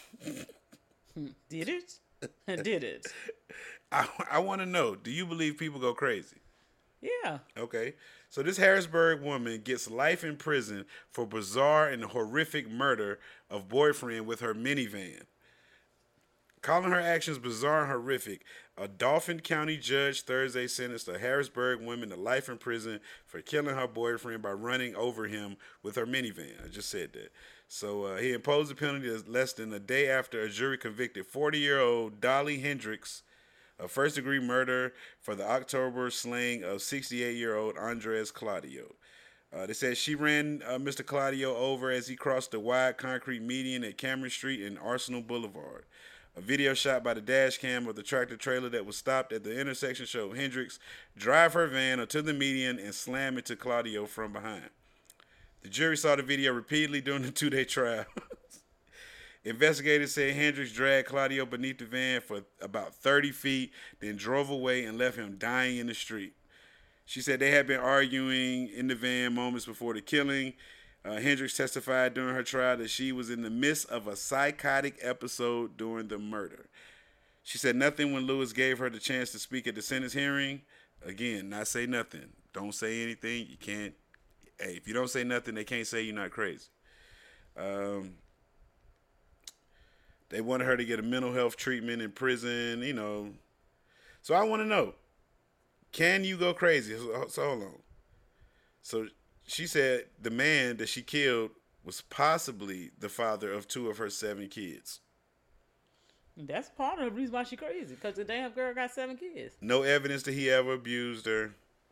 Did it? Did it? I want to know, do you believe people go crazy? Yeah. Okay. So this Harrisburg woman gets life in prison for bizarre and horrific murder of boyfriend with her minivan. Calling her actions bizarre and horrific, a Dauphin County judge Thursday sentenced a Harrisburg woman to life in prison for killing her boyfriend by running over him with her minivan. I just said that. So he imposed the penalty less than a day after a jury convicted 40-year-old Dolly Hendricks of first-degree murder for the October slaying of 68-year-old Andres Claudio. They said she ran Mr. Claudio over as he crossed the wide concrete median at Cameron Street and Arsenal Boulevard. A video shot by the dash cam of the tractor trailer that was stopped at the intersection showed Hendricks drive her van onto the median and slam into Claudio from behind. The jury saw the video repeatedly during the 2-day trial. Investigators said Hendricks dragged Claudio beneath the van for about 30 feet, then drove away and left him dying in the street. She said they had been arguing in the van moments before the killing. Hendricks testified during her trial that she was in the midst of a psychotic episode during the murder. She said nothing when Lewis gave her the chance to speak at the sentence hearing. Again, not say nothing. Don't say anything. You can't. Hey, if you don't say nothing, they can't say you're not crazy. They wanted her to get a mental health treatment in prison, you know. So I want to know, can you go crazy? So hold on. So she said the man that she killed was possibly the father of 2 of her 7 kids. That's part of the reason why she crazy, because the damn girl got 7 kids. No evidence that he ever abused her.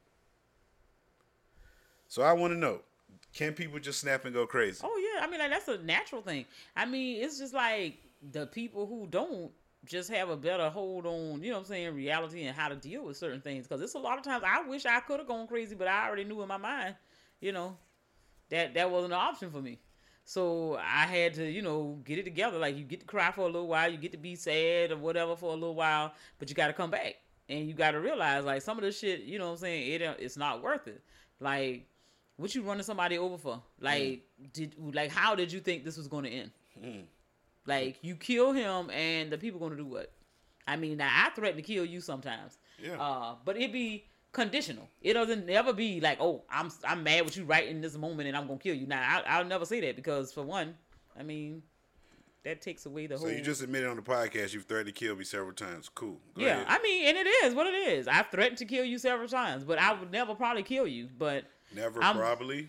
So I want to know, can people just snap and go crazy? Oh, yeah. I mean, like, that's a natural thing. I mean, it's just like the people who don't just have a better hold on, you know what I'm saying, reality and how to deal with certain things. Because it's a lot of times I wish I could have gone crazy, but I already knew in my mind, you know, that wasn't an option for me. So I had to, you know, get it together. Like, you get to cry for a little while, you get to be sad or whatever for a little while, but you got to come back. And you got to realize, like, some of this shit, you know what I'm saying, it's not worth it. Like, what you running somebody over for? Like, how did you think this was going to end? Like, you kill him and the people going to do what? I mean, now I threaten to kill you sometimes. Yeah. But it be conditional. It doesn't never be like, oh, I'm mad with you right in this moment and I'm going to kill you. Now, I'll never say that because, for one, I mean, that takes away the whole... So you just admitted on the podcast you've threatened to kill me several times. Cool. Go yeah, ahead. I mean, and it is what it is. I've threatened to kill you several times, but I would never probably kill you. But Never probably?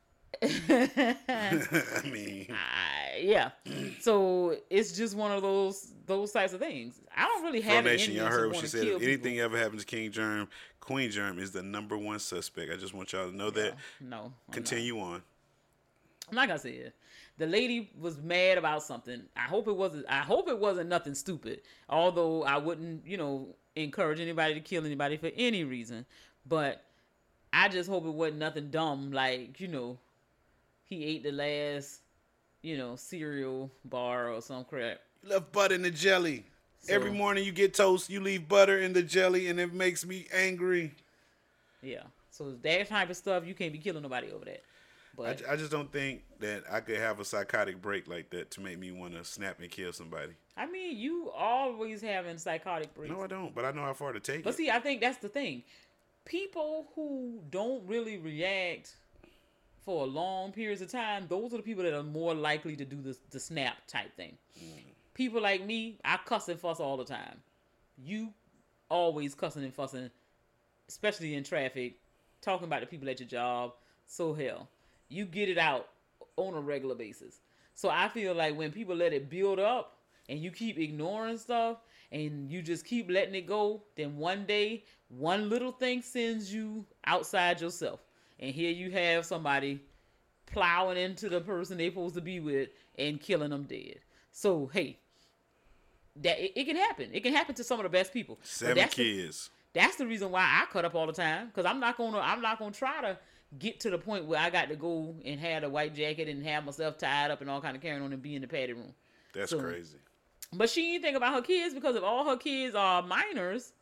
I mean... yeah. So it's just one of those types of things. I don't really have Fro it Nation, in me y'all to heard what want she to said. kill If anything people. ever happens to King Germ, Queen Germ is the #1 suspect. I just want y'all to know that. No. Continue on. Like I said, the lady was mad about something. I hope it wasn't nothing stupid. Although I wouldn't, you know, encourage anybody to kill anybody for any reason. But I just hope it wasn't nothing dumb, like, you know, he ate the last, you know, cereal bar or some crap. You left butter in the jelly. So, every morning you get toast, you leave butter in the jelly, and it makes me angry. Yeah. So that type of stuff, you can't be killing nobody over that. But I just don't think that I could have a psychotic break like that to make me want to snap and kill somebody. I mean, you always having psychotic breaks. No, I don't. But I know how far to take it. But see, I think that's the thing. People who don't really react for long periods of time, those are the people that are more likely to do the snap type thing. People like me, I cuss and fuss all the time. You always cussing and fussing, especially in traffic, talking about the people at your job. So hell, you get it out on a regular basis. So I feel like when people let it build up and you keep ignoring stuff and you just keep letting it go, then one day, one little thing sends you outside yourself. And here you have somebody plowing into the person they're supposed to be with and killing them dead. So, hey, that it can happen. It can happen to some of the best people. 7 kids. That's the reason why I cut up all the time, because I'm not gonna try to get to the point where I got to go and have a white jacket and have myself tied up and all kind of carrying on and be in the patty room. That's crazy. But she didn't think about her kids, because if all her kids are minors,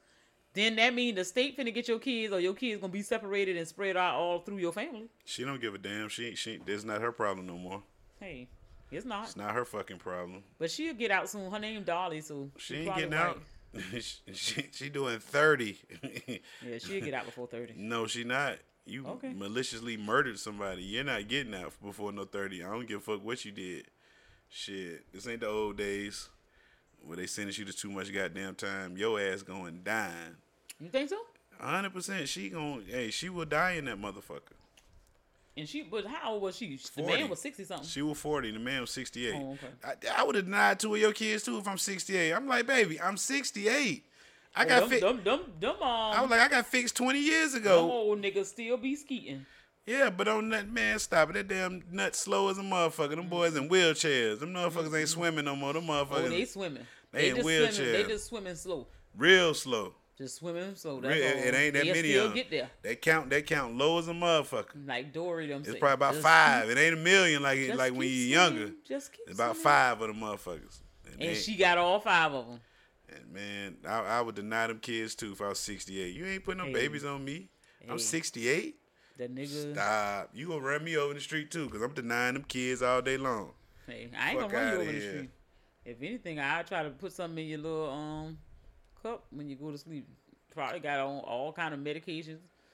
then that mean the state finna get your kids, or your kids gonna be separated and spread out all through your family. She don't give a damn. She. That's not her problem no more. Hey, it's not. It's not her fucking problem. But she'll get out soon. Her name Dolly, so she ain't getting out. she doing 30. Yeah, she'll get out before 30. No, she not. You maliciously murdered somebody. You're not getting out before no 30. I don't give a fuck what you did. Shit, this ain't the old days where they sentence you to too much goddamn time. Your ass going dying. You think so? 100%. She will die in that motherfucker. And but how old was she? 40. The man was 60 something. She was 40. The man was 68. Oh, okay. I would have denied 2 of your kids too if I'm 68. I'm like, baby, I'm 68. I got fixed. I was like, I got fixed 20 years ago. Them old niggas still be skeeting. Yeah, but on that, man, stop it. That damn nut slow as a motherfucker. Them boys in wheelchairs. Them motherfuckers ain't swimming no more. Them motherfuckers. Oh, they swimming. They in wheelchairs. They just swimming slow. Real slow. Just swimming slow. It ain't that many of them. Get there. They count low as a motherfucker. Like Dory them. It's probably about 5. It ain't a million like when you're younger. Just keep it's about 5 of the motherfuckers. And she got all 5 of them. And man, I would deny them kids too if I was 68. You ain't putting no babies on me. I'm 68. That nigga. Stop. You gonna run me over the street too, because I'm denying them kids all day long. Hey, I ain't gonna run you over the street. If anything, I'll try to put something in your little cup when you go to sleep. Probably got on all kind of medications.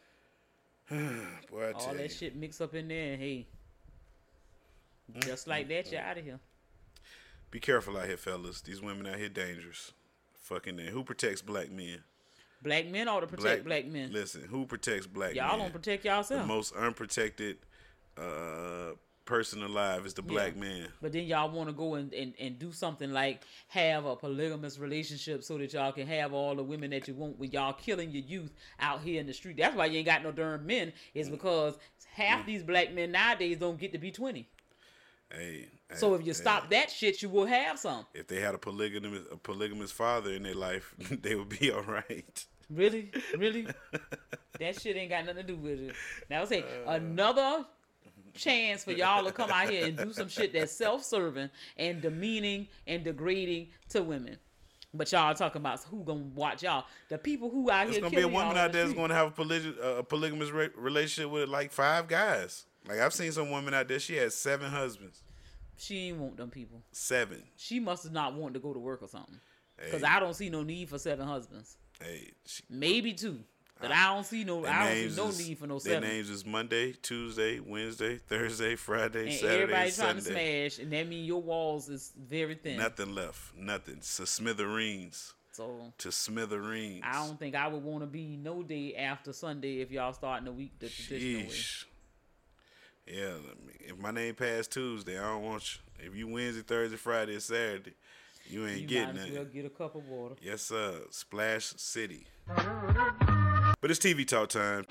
Boy, all that shit mixed up in there, and hey, just like that, you're out of here. Be careful out here, fellas. These women out here dangerous. Fucking who protects black men? Black men ought to protect black men. Listen, who protects black men? Y'all don't protect yourself. The most unprotected person alive is the black man. But then y'all want to go and do something like have a polygamous relationship so that y'all can have all the women that you want when y'all killing your youth out here in the street. That's why you ain't got no darn men, is because half these black men nowadays don't get to be 20. So if you stop that shit, you will have some. If they had a polygamous father in their life, they would be all right. Really? That shit ain't got nothing to do with it. Now say another chance for y'all to come out here and do some shit that's self-serving and demeaning and degrading to women. But y'all talking about who gonna watch y'all? The people who out here. There's gonna be a woman out there that's gonna have a polygamous relationship with like 5 guys. Like I've seen some women out there. She has 7 husbands. She ain't want them people. 7. She must have not wanted to go to work or something. Because I don't see no need for 7 husbands. Maybe 2. But I don't see no need for no 7. Their names is Monday, Tuesday, Wednesday, Thursday, Friday, and Saturday, everybody Sunday. trying to smash, and that means your walls is very thin. Nothing left. Nothing. To smithereens. To smithereens. I don't think I would want to be no day after Sunday if y'all starting the week the traditional way. Yeah, if my name past Tuesday, I don't want you. If you Wednesday, Thursday, Friday, and Saturday, you ain't getting nothing. You might as well get a cup of water. Yes, sir. Splash City. But it's TV talk time.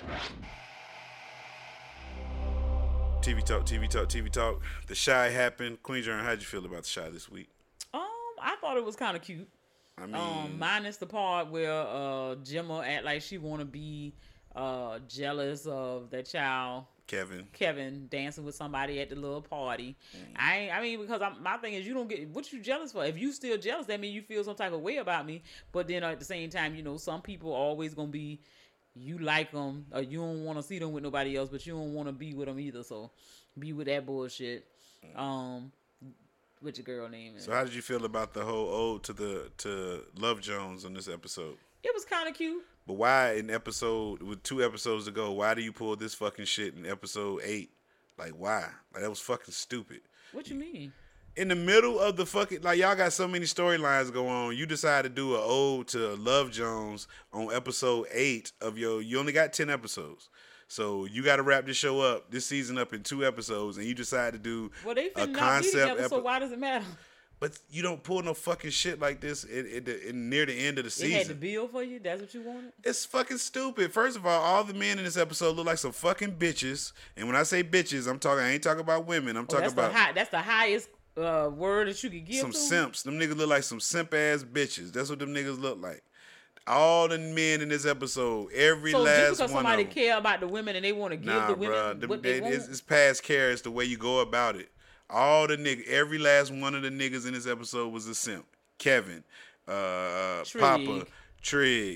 TV talk. The Chi happened. Queen Jern, how'd you feel about the Chi this week? I thought it was kind of cute. I mean, minus the part where Gemma act like she want to be jealous of that child. Kevin dancing with somebody at the little party. I mean, because my thing is, you don't get what you jealous for. If you still jealous, that means you feel some type of way about me. But then at the same time, some people always gonna be, you like them or you don't want to see them with nobody else, but you don't want to be with them either. So be with that bullshit. What your girl name is? So how did you feel about the whole ode to Love Jones on this episode? It was kind of cute. But why with 2 episodes to go, why do you pull this fucking shit in episode 8? Like, why? Like, that was fucking stupid. What you mean? In the middle of the fucking, like, y'all got so many storylines going on. You decide to do an ode to Love Jones on episode 8 of you only got 10 episodes. So you got to wrap this show up, this season up in 2 episodes, and you decide to do they finna not be together, so why does it matter? But you don't pull no fucking shit like this in near the end of the season. It had to build for you? That's what you wanted? It's fucking stupid. First of all the men in this episode look like some fucking bitches. And when I say bitches, I ain't talking about women. I'm talking about... That's the highest word that you could give some simps. Them niggas look like some simp-ass bitches. That's what them niggas look like. All the men in this episode, every last one of them. So just because somebody care about the women and they want to give the women what they want? It's past care. It's the way you go about it. All the niggas, every last one of the niggas in this episode was a simp. Kevin, Papa, Trig,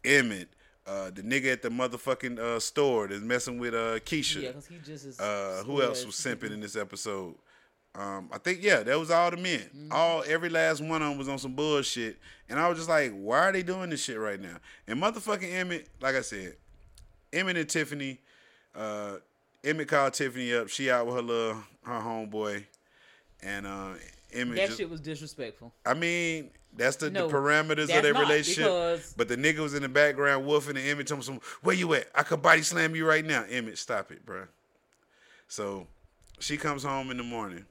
Emmett, the nigga at the motherfucking store that's messing with Keisha. Yeah, because he just is. Who else was simping in this episode? I think that was all the men. Every last one of them was on some bullshit, and I was just like, why are they doing this shit right now? And motherfucking Emmett, like I said, Emmett and Tiffany, Emmett called Tiffany up. She out with her homeboy, and Emmett. That shit was disrespectful. I mean, that's the parameters of their relationship. But the nigga was in the background woofing, and Emmett told him, "Where you at? I could body slam you right now." Emmett, stop it, bro. So she comes home in the morning.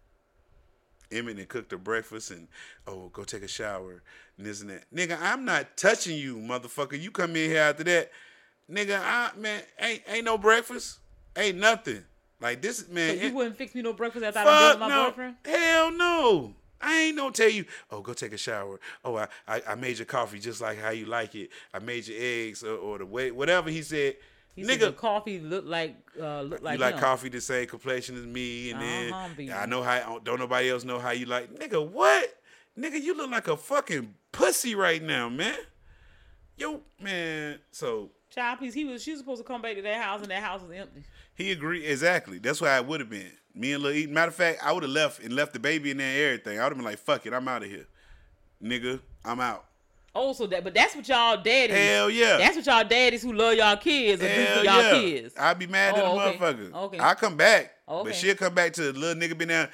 Emmett and cooked her breakfast and, go take a shower and this and that. Nigga, I'm not touching you, motherfucker. You come in here after that. Nigga, ain't no breakfast. Ain't nothing. Like this, man. So you wouldn't fix me no breakfast after I'm done with my boyfriend? Hell no. I ain't gonna tell you, go take a shower. I made your coffee just like how you like it. I made your eggs or the way, whatever he said. He said the coffee look like you like coffee the same complexion as me, and then I know how. Don't nobody else know how you like. Nigga, what? Nigga, you look like a fucking pussy right now, man. Yo, man. So child, please. She was supposed to come back to that house, and that house was empty. He agreed exactly. That's why it would have been. Me and Lil E. Matter of fact, I would have left the baby in there and everything. I would have been like, fuck it, I'm out of here, nigga. I'm out. But that's what y'all daddies. Hell yeah. That's what y'all daddies who love y'all kids do for y'all kids. I'd be mad at the motherfucker. Okay. I come back. Okay. But she'll come back to the little nigga been there.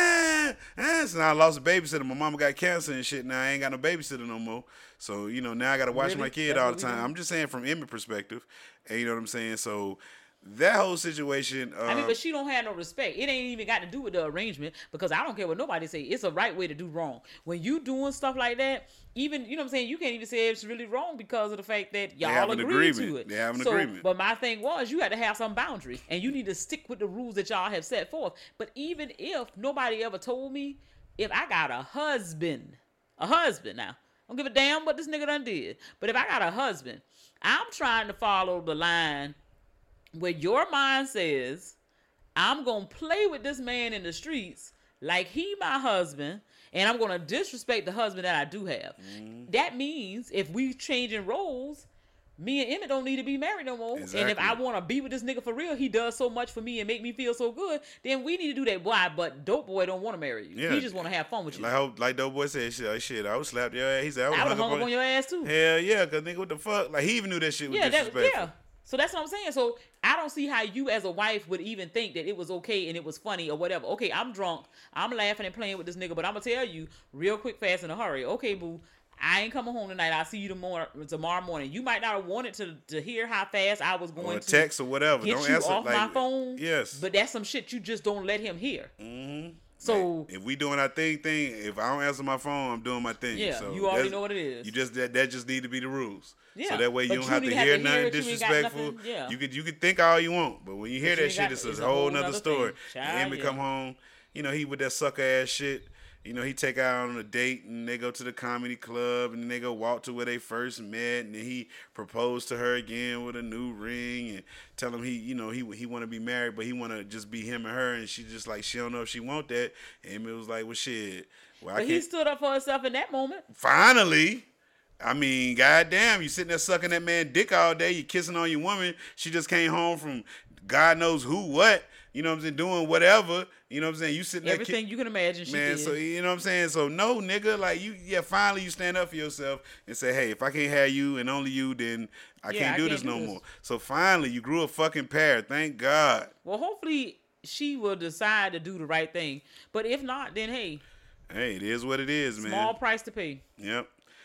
So now I lost a babysitter. My mama got cancer and shit. Now I ain't got no babysitter no more. So, now I got to watch my kid all the time. I'm just saying from Emmett perspective. And you know what I'm saying? So that whole situation. But she don't have no respect. It ain't even got to do with the arrangement because I don't care what nobody say. It's a right way to do wrong. When you doing stuff like that, even, you know what I'm saying, you can't even say it's really wrong because of the fact that y'all agree to it. They have an agreement. But my thing was, you had to have some boundaries and you need to stick with the rules that y'all have set forth. But even if nobody ever told me, if I got a husband now, I don't give a damn what this nigga done did. But if I got a husband, I'm trying to follow the line where your mind says, I'm going to play with this man in the streets like he my husband, and I'm going to disrespect the husband that I do have. That means if we changing roles, me and Emmett don't need to be married no more. Exactly. And if I want to be with this nigga for real, he does so much for me and make me feel so good, then we need to do that. Why? But Dope Boy don't want to marry you. Yeah. He just want to have fun with you. Like Dope Boy said, shit, I would slap your ass. He said, I would have hung up on your ass too. Hell yeah, because nigga, what the fuck? Like, he even knew that shit was disrespectful. So that's what I'm saying. So I don't see how you as a wife would even think that it was okay and it was funny or whatever. Okay, I'm drunk. I'm laughing and playing with this nigga, but I'm going to tell you real quick, fast, in a hurry. Okay, boo, I ain't coming home tonight. I'll see you tomorrow morning. You might not have wanted to hear how fast I was going to text or whatever. Get don't you answer off my phone. Yes. But that's some shit you just don't let him hear. Mm-hmm. So if we doing our thing, if I don't answer my phone, I'm doing my thing. Yeah, so you already know what it is. You just that just need to be the rules. Yeah, so that way you don't have to hear nothing disrespectful. You could think all you want, but when you hear that shit, it's a whole nother story. Emmett come home, he with that sucker ass shit. He take her out on a date and they go to the comedy club and then they go walk to where they first met and then he proposed to her again with a new ring and tell him he want to be married but he want to just be him and her and she just like she don't know if she want that. And it was like, well shit. Well, but he stood up for himself in that moment. Finally. I mean, goddamn, you sitting there sucking that man dick all day, you kissing on your woman, she just came home from God knows who what. You know what I'm saying? Doing whatever. You know what I'm saying? You sitting there. Everything you can imagine she man, did. So, you know what I'm saying? So, no, nigga. Like, finally you stand up for yourself and say, hey, if I can't have you and only you, then I can't do this no more. So, finally, you grew a fucking pair. Thank God. Well, hopefully she will decide to do the right thing. But if not, then hey. Hey, it is what it is, man. Small price to pay. Yep.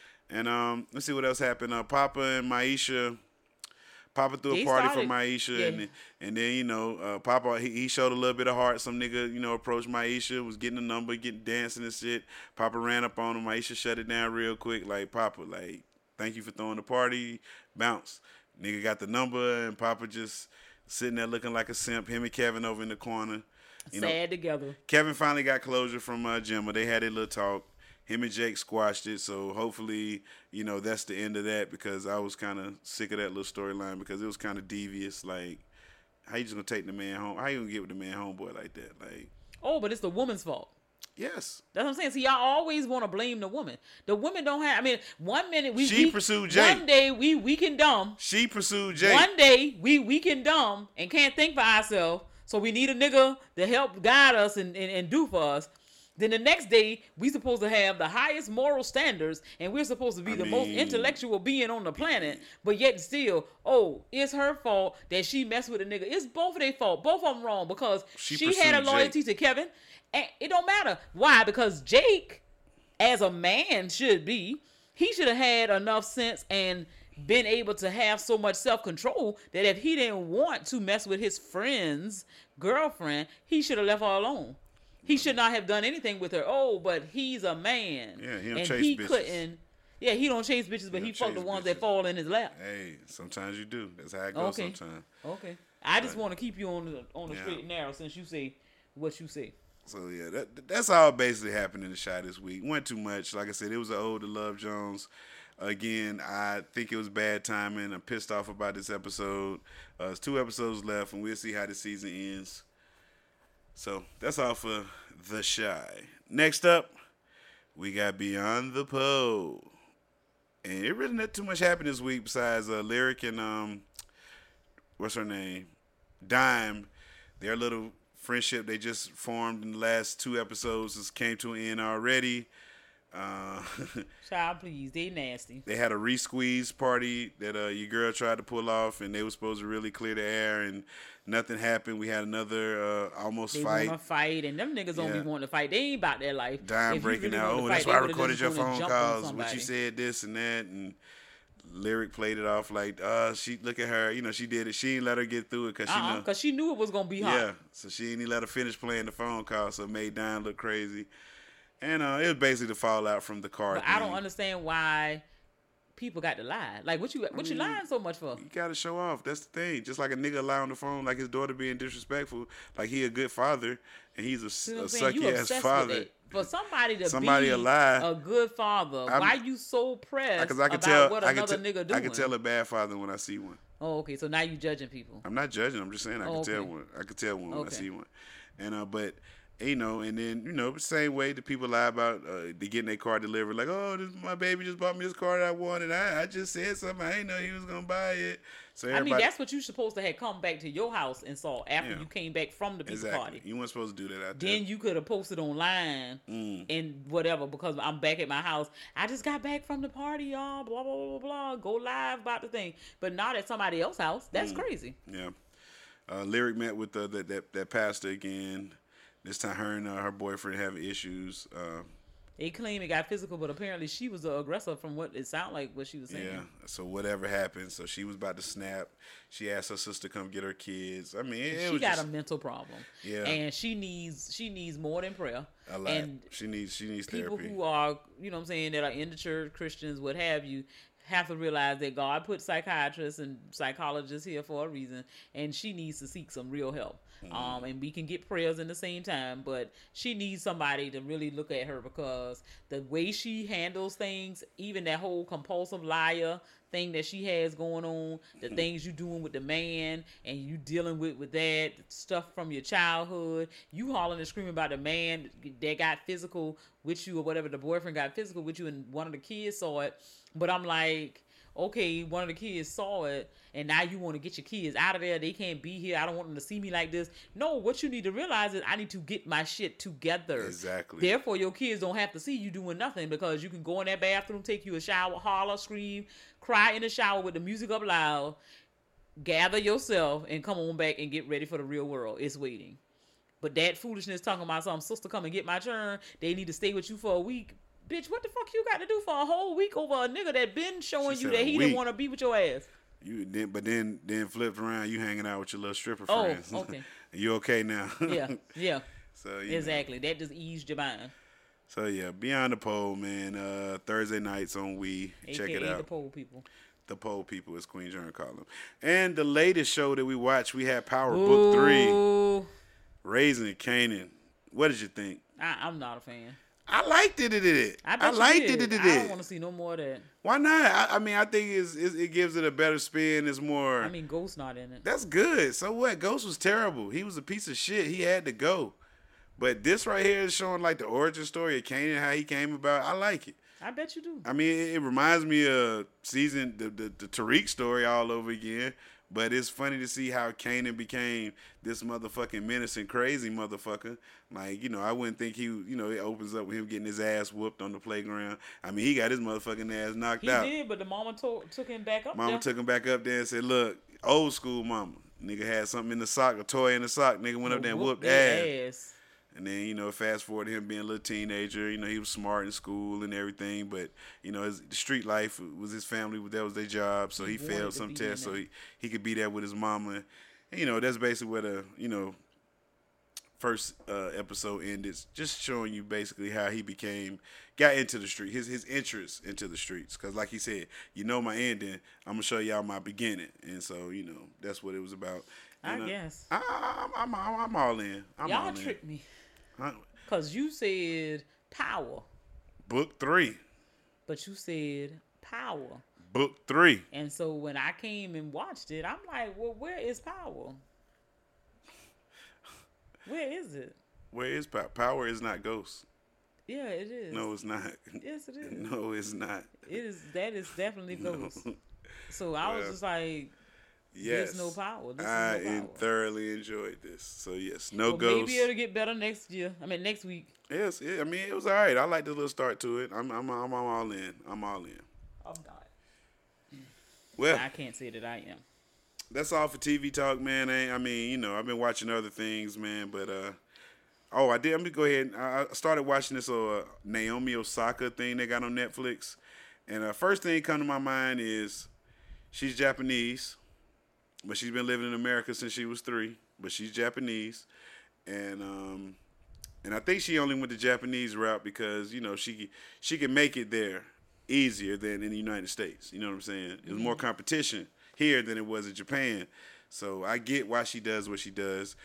And let's see what else happened. Papa and Maisha. Papa threw a party for Maisha, and then Papa he showed a little bit of heart. Some nigga approached Maisha, was getting a number, getting dancing and shit. Papa ran up on him. Maisha shut it down real quick, like Papa, like thank you for throwing the party, bounce. Nigga got the number, and Papa just sitting there looking like a simp. Him and Kevin over in the corner, sad together. Kevin finally got closure from Gemma. They had a little talk. Him and Jake squashed it, so hopefully, that's the end of that because I was kind of sick of that little storyline because it was kind of devious. Like, how you just gonna take the man home? How you gonna get with the man homeboy like that? Like, but it's the woman's fault. Yes. That's what I'm saying. So y'all always want to blame the woman. The women don't have. I mean, 1 minute She pursued Jay. One day we weak and dumb. She pursued Jay. One day we weak and dumb and can't think for ourselves. So we need a nigga to help guide us and do for us. Then the next day, we supposed to have the highest moral standards, and we're supposed to be the most intellectual being on the planet, but yet still, it's her fault that she messed with a nigga. It's both of their fault. Both of them wrong because she had a loyalty to Kevin, and it don't matter. Why? Because Jake, as a man should be, he should have had enough sense and been able to have so much self-control that if he didn't want to mess with his friend's girlfriend, he should have left her alone. He should not have done anything with her. Oh, but he's a man. Yeah, he don't and chase he bitches. Couldn't. Yeah, he don't chase bitches, but he fuck the ones that fall in his lap. Hey, sometimes you do. That's how it goes sometimes. Okay. I just want to keep you on the straight and narrow since you say what you say. So, yeah, that's all basically happened in the shot this week. Went too much. Like I said, it was an ode to Love Jones. Again, I think it was bad timing. I'm pissed off about this episode. There's 2 episodes left, and we'll see how the season ends. So that's all for The Shy. Next up, we got Beyond the Pole. And it really not too much happened this week besides Lyric and what's her name? Dime. Their little friendship they just formed in the last 2 episodes has came to an end already. Child, please, they nasty. They had a re-squeeze party that your girl tried to pull off, and they were supposed to really clear the air, and nothing happened. We had another almost fight. They want to fight, and them niggas don't be wanting to fight. They ain't about their life. Dime breaking really out. Fight, That's why I recorded your just phone jump calls. What you said, this and that, and Lyric played it off like, she look at her. You know, she did it. She didn't let her get through it because she knew it was gonna be hot. Yeah, so she didn't let her finish playing the phone call, so it made Dime look crazy. And it was basically the fallout from the car. But I don't understand why people got to lie. Like, what you lying so much for? You got to show off. That's the thing. Just like a nigga lie on the phone, like his daughter being disrespectful, like he a good father, and he's a sucky ass father. For somebody to be lie. a good father, why you so pressed I can about tell, what another nigga doing? I can tell a bad father when I see one. Oh, okay. So now you judging people. I'm not judging. I'm just saying I can tell one. I can tell one when I see one. And but. And then, same way that people lie about they getting their car delivered. Like, my baby just bought me this car that I wanted. I just said something. I didn't know he was going to buy it. So that's what you supposed to have come back to your house and saw after you came back from the pizza party. You weren't supposed to do that out there. Then you could have posted online and whatever because I'm back at my house. I just got back from the party, y'all. Blah, blah, blah, blah. Go live about the thing. But not at somebody else's house. That's crazy. Yeah. Lyric met with that pastor again. This time, her and her boyfriend having issues. They claim it got physical, but apparently she was the aggressor from what it sounded like what she was saying. Yeah, so whatever happened, so she was about to snap. She asked her sister to come get her kids. I mean, she got a mental problem. Yeah, and she needs more than prayer. A lot. And she needs people therapy. Who are, you know what I'm saying, that are in the church, Christians, what have you, have to realize that God put psychiatrists and psychologists here for a reason, and she needs to seek some real help. And we can get prayers in the same time, but she needs somebody to really look at her because the way she handles things, even that whole compulsive liar thing that she has going on, the things you doing with the man and you dealing with that stuff from your childhood, you hollering and screaming about the man that got physical with you or whatever, the boyfriend got physical with you and one of the kids saw it. But I'm like, okay, one of the kids saw it, and now you want to get your kids out of there. They can't be here. I don't want them to see me like this. No, what you need to realize is I need to get my shit together. Exactly. Therefore, your kids don't have to see you doing nothing because you can go in that bathroom, take you a shower, holler, scream, cry in the shower with the music up loud, gather yourself, and come on back and get ready for the real world. It's waiting. But that foolishness talking about some sister come and get my turn, they need to stay with you for a week. Bitch, what the fuck you got to do for a whole week over a nigga that been showing you that he didn't want to be with your ass? But then flipped around, you hanging out with your little stripper friends. Oh, okay. You okay now? Yeah. So exactly. That just eased your mind. So yeah, Beyond the Pole, man. Thursday nights on Wii. Check it out. The Pole People. The Pole People, as Queen Jern call them. And the latest show that we watched, we had Power Book 3. Raising Kanan. What did you think? I'm not a fan. I liked it. I liked it. I don't want to see no more of that. Why not? I mean, I think it gives it a better spin. It's more. I mean, Ghost's not in it. That's good. So what? Ghost was terrible. He was a piece of shit. He had to go. But this right here is showing like the origin story of Kanan, how he came about. I like it. I bet you do. I mean, it reminds me of the Tariq story all over again. But it's funny to see how Kanan became this motherfucking menacing, crazy motherfucker. Like, you know, I wouldn't think it opens up with him getting his ass whooped on the playground. I mean, he got his motherfucking ass knocked out. He did, but the mama took him back up Mama there. took him back up there and said, look, old school mama. Nigga had something in the sock, a toy in the sock. Nigga went up there and whooped ass. And then, you know, fast forward to him being a little teenager. You know, he was smart in school and everything, but, you know, the street life was his family. That was their job, so he failed some tests so he could be there with his mama. And, you know, that's basically where the, you know, first episode ended. Just showing you basically how he got into the street, his interest into the streets. Because like he said, you know my ending, I'm going to show y'all my beginning. And so, you know, that's what it was about. I guess. I'm all in. Y'all tricked me. Because you said power. Book 3. But you said power. Book 3. And so when I came and watched it, I'm like, well, where is power? Where is it? Where is power? Power is not Ghost. Yeah, it is. No, it's not. Yes, it is. No, it's not. That is definitely Ghost. So I was just like, yes, there's no power. I thoroughly enjoyed this. So yes, no Ghost. Maybe it'll get better next week. Yes, I mean it was all right. I like the little start to it. I'm all in. I'm all in. I'm not. Well, I can't say that I am. That's all for TV talk, man. I mean, you know, I've been watching other things, man, but I did. Let me go ahead. I started watching this Naomi Osaka thing they got on Netflix, and first thing come to my mind is she's Japanese. But she's been living in America since she was 3. But she's Japanese, and I think she only went the Japanese route because you know she can make it there easier than in the United States. You know what I'm saying? There's more competition here than it was in Japan, so I get why she does what she does.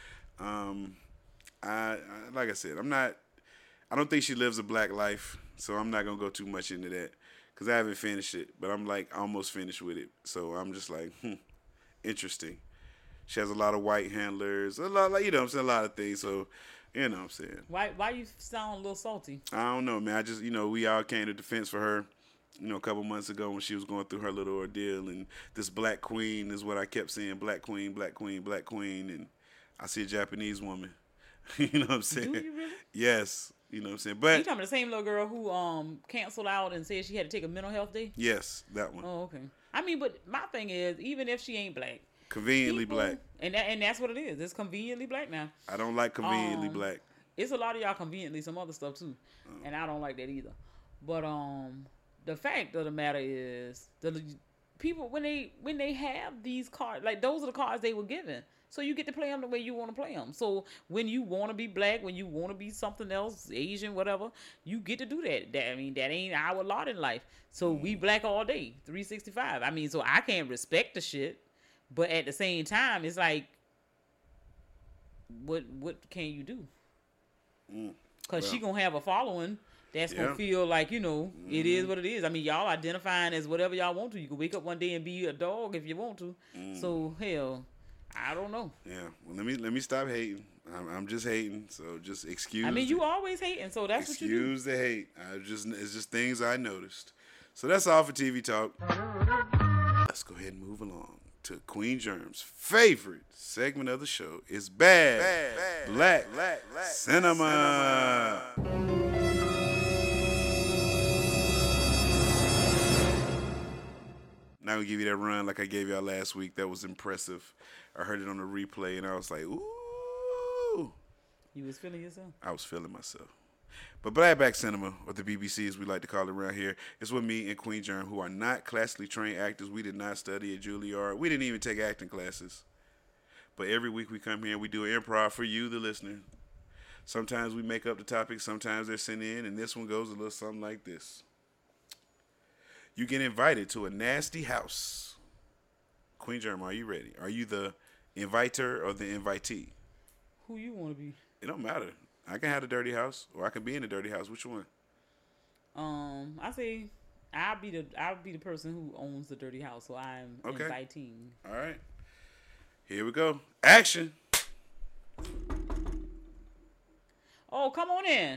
I like I said, I don't think she lives a black life, so I'm not gonna go too much into that because I haven't finished it, but I'm like almost finished with it, so I'm just like, interesting. She has a lot of white handlers, a lot, like, you know what I'm saying, a lot of things. So, you know what I'm saying. Why you sound a little salty? I don't know, man. I just, you know, we all came to defense for her, you know, a couple months ago when she was going through her little ordeal. And this black queen is what I kept saying, black queen, black queen, black queen. And I see a Japanese woman. You know what I'm saying? Do you really? Yes. You know what I'm saying? But you talking about the same little girl who canceled out and said she had to take a mental health day? Yes, that one. Oh, okay. I mean, but my thing is, even if she ain't black, conveniently black, and that's what it is. It's conveniently black now. I don't like conveniently black. It's a lot of y'all conveniently some other stuff too, and I don't like that either. But the fact of the matter is, the people when they have these cards, like those are the cards they were given. So you get to play them the way you want to play them. So when you want to be black, when you want to be something else, Asian, whatever, you get to do that. That ain't our lot in life. So we black all day, 365. I mean, so I can't respect the shit, but at the same time, it's like, what can you do? Because she gonna have a following that's gonna feel like, you know, it is what it is. I mean, y'all identifying as whatever y'all want to. You can wake up one day and be a dog if you want to. So hell, I don't know. Yeah. Well, let me stop hating. I'm just hating. So just excuse. I mean, you always hating. So that's what you do. Excuse the hate. It's just things I noticed. So that's all for TV talk. Let's go ahead and move along to Queen Germ's favorite segment of the show. It's Bad Black Cinema. Now we give you that run like I gave y'all last week. That was impressive. I heard it on the replay and I was like, ooh. You was feeling yourself? I was feeling myself. But Black Cinema, or the BBC as we like to call it around here, is with me and Queen Germ, who are not classically trained actors. We did not study at Juilliard. We didn't even take acting classes. But every week we come here and we do improv for you, the listener. Sometimes we make up the topics. Sometimes they're sent in. And this one goes a little something like this. You get invited to a nasty house. Queen Germ, are you ready? Are you the inviter or the invitee? Who you want to be? It don't matter. I can have a dirty house, or I can be in a dirty house. Which one? I say I'll be the person who owns the dirty house, so I'm inviting. All right. Here we go. Action. Oh, come on in.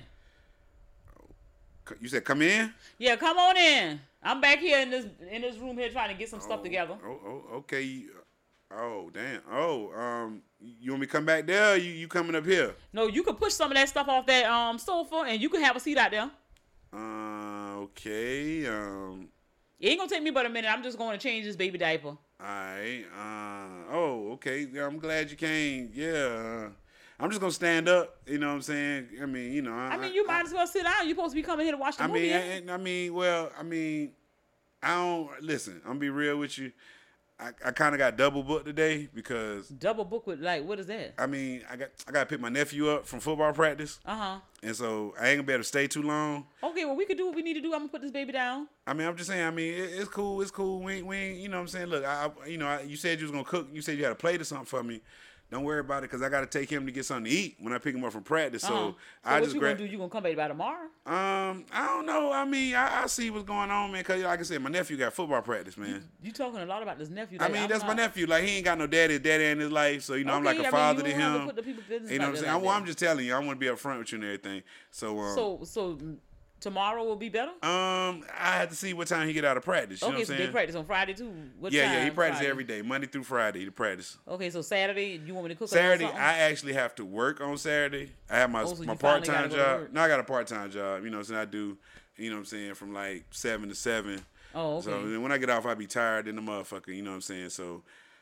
You said come in? Yeah, come on in. I'm back here in this room here trying to get some stuff together. Okay. Oh, damn. Oh, you want me to come back there? Or you coming up here? No, you can push some of that stuff off that sofa, and you can have a seat out there. Okay. It ain't gonna take me but a minute. I'm just going to change this baby diaper. All right. Okay. Yeah, I'm glad you came. Yeah. I'm just gonna stand up. You know what I'm saying? I mean, you know. You might as well sit down. You're supposed to be coming here to watch the movie. I don't listen. I'm gonna be real with you. I kind of got double booked today because double booked with like what is that? I mean, I got to pick my nephew up from football practice. And so I ain't gonna be able to stay too long. Okay, well we could do what we need to do. I'm gonna put this baby down. I mean, I'm just saying. I mean, it's cool. It's cool. We ain't, you know what I'm saying. Look, you said you was gonna cook. You said you had a plate or something for me. Don't worry about it because I got to take him to get something to eat when I pick him up from practice. So I what just you gonna do? You gonna come back by tomorrow? I don't know. I mean, I see what's going on, man. Cause like I said, my nephew got football practice, man. You talking a lot about this nephew. Like, I mean, that's my nephew. Like he ain't got no daddy in his life, so you know I'm like a father to him. You know what I'm saying? I'm just telling you. I want to be upfront with you and everything. So tomorrow will be better? I had to see what time he get out of practice. You know what I'm saying? They practice on Friday too. What yeah, time he practice Friday? every day, Monday through Friday. He practice. Okay, so Saturday you want me to cook? Saturday, something? I actually have to work on Saturday. I have my part-time job. No, I got a part-time job. You know what I'm saying? I do. You know what I'm saying? From like 7 to 7. Oh, okay. So when I get off, I be tired in the motherfucker. You know what I'm saying? So,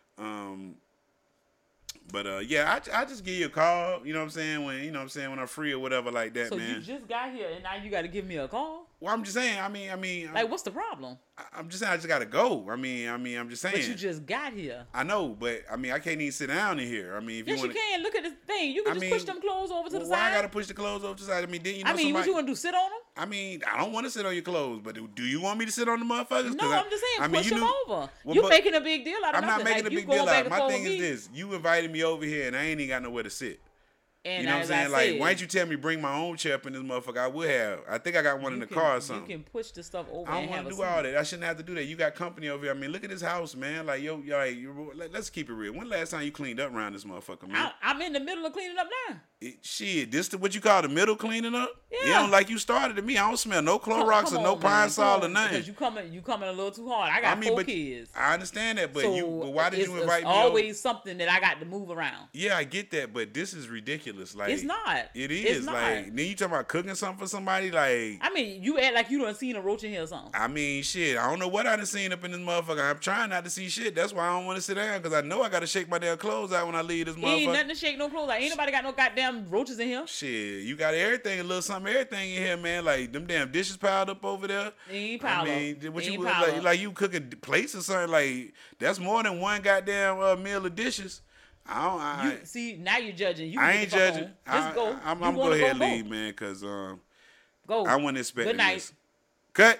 But yeah, I just give you a call, you know what I'm saying, when when I'm free or whatever like that, so man. So you just got here and now you got to give me a call? Well, I'm just saying, I mean like what's the problem? I'm just saying I just got to go. I'm just saying. But you just got here. I know, but I mean I can't even sit down in here. I mean, if yes, you want you can. Look at this thing. You can just push them clothes over to the side. Why I got to push the clothes over to the side? I mean, then what you want to do, sit on them? I mean, I don't want to sit on your clothes, but do you want me to sit on the motherfuckers? No, I'm just saying, push them over. Well, you're making a big deal out of nothing. I'm not making a big deal out of it. My thing is this. You invited me over here, and I ain't even got nowhere to sit. And you know what I'm saying? Like, why didn't you tell me bring my own chair up in this motherfucker? I would have. I think I got one in the car or something. You can push the stuff over. I don't want to do all that. I shouldn't have to do that. You got company over here. I mean, look at this house, man. Like, let's keep it real. When last time you cleaned up around this motherfucker, man? I'm in the middle of cleaning up now. This what you call the middle cleaning up? Yeah. You don't like you started to me. I don't smell no Clorox or no Pine Sol or nothing. Because you coming a little too hard. I got 4 kids. I understand that, but why did you invite me? It's always something that I got to move around. Yeah, I get that, but this is ridiculous. Like it's not. It is. It's not. Like then you talking about cooking something for somebody? Like I mean, you act like you done seen a roach in here or something. I mean, shit. I don't know what I done seen up in this motherfucker. I'm trying not to see shit. That's why I don't want to sit down because I know I got to shake my damn clothes out when I leave this motherfucker. Ain't nothing to shake no clothes out. Ain't nobody got no goddamn roaches in here. Shit, you got everything, a little something, everything in here, man. Like them damn dishes piled up over there. Ain't piled up. I mean, what you like you cooking plates or something? Like that's more than one goddamn meal of dishes. See, now you're judging. I ain't judging. Just go. I'm gonna go ahead and leave, man, because go. I wasn't expecting Good night. this. Cut.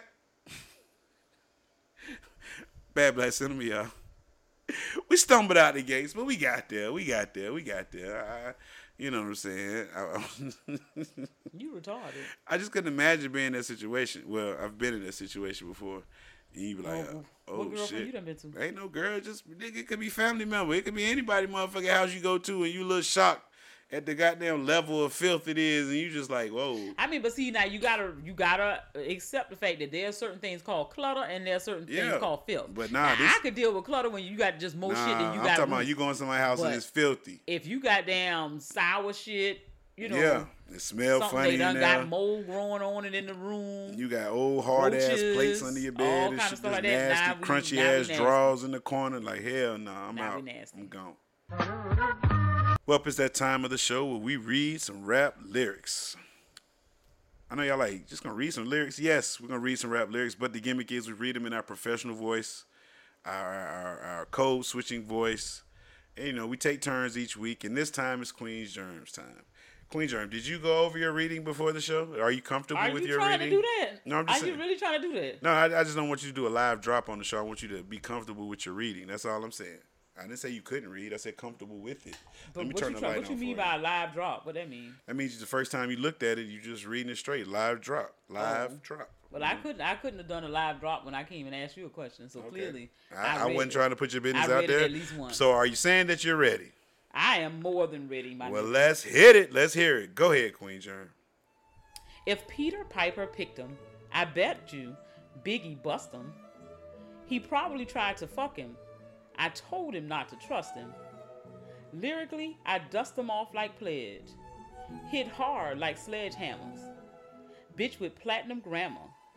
Bad Black Cinema, y'all. We stumbled out the gates, but we got there. You know what I'm saying? You retarded. I just couldn't imagine being in that situation. Well, I've been in that situation before. And you be like, what girlfriend shit. You done been to? Ain't no girl, just nigga, it could be family member. It could be anybody motherfucking house you go to and you a little shocked at the goddamn level of filth it is, and you just like, whoa. I mean, but see, now you gotta accept the fact that there are certain things called clutter and there are certain things called filth. But I could deal with clutter when you got just more shit than you got. I'm talking about you going to somebody's house and it's filthy. If you got damn sour shit, you know. Yeah, it smell funny. They done got mold growing on it in the room. You got old hard ass plates under your bed and shit, just like nasty, crunchy ass drawers in the corner. Like hell, no, I'm out. I'm gone. Well, it's that time of the show where we read some rap lyrics. I know y'all like, just gonna read some lyrics? Yes, we're gonna read some rap lyrics, but the gimmick is we read them in our professional voice, our code switching voice. And, you know, we take turns each week, and this time it's Queen Germ's time. Queen Germ, did you go over your reading before the show? Are you comfortable with your reading? Are you trying to do that? No, I'm just saying. Are you really trying to do that? No, I just don't want you to do a live drop on the show. I want you to be comfortable with your reading. That's all I'm saying. I didn't say you couldn't read. I said comfortable with it. But Let me turn the light on. What you mean by a live drop? What that mean? That means the first time you looked at it, you just reading it straight. Live drop. Drop. Well, I couldn't have done a live drop when I came and asked you a question. So clearly, I wasn't trying to put your business I out read there. it at least once. So are you saying that you're ready? I am more than ready, my Well, nigga. let's hit it. Let's hear it. Go ahead, Queen Germ. If Peter Piper picked him, I bet you Biggie bust him. He probably tried to fuck him. I told him not to trust him. Lyrically, I dust him off like Pledge. Hit hard like sledgehammers. Bitch with platinum grammar.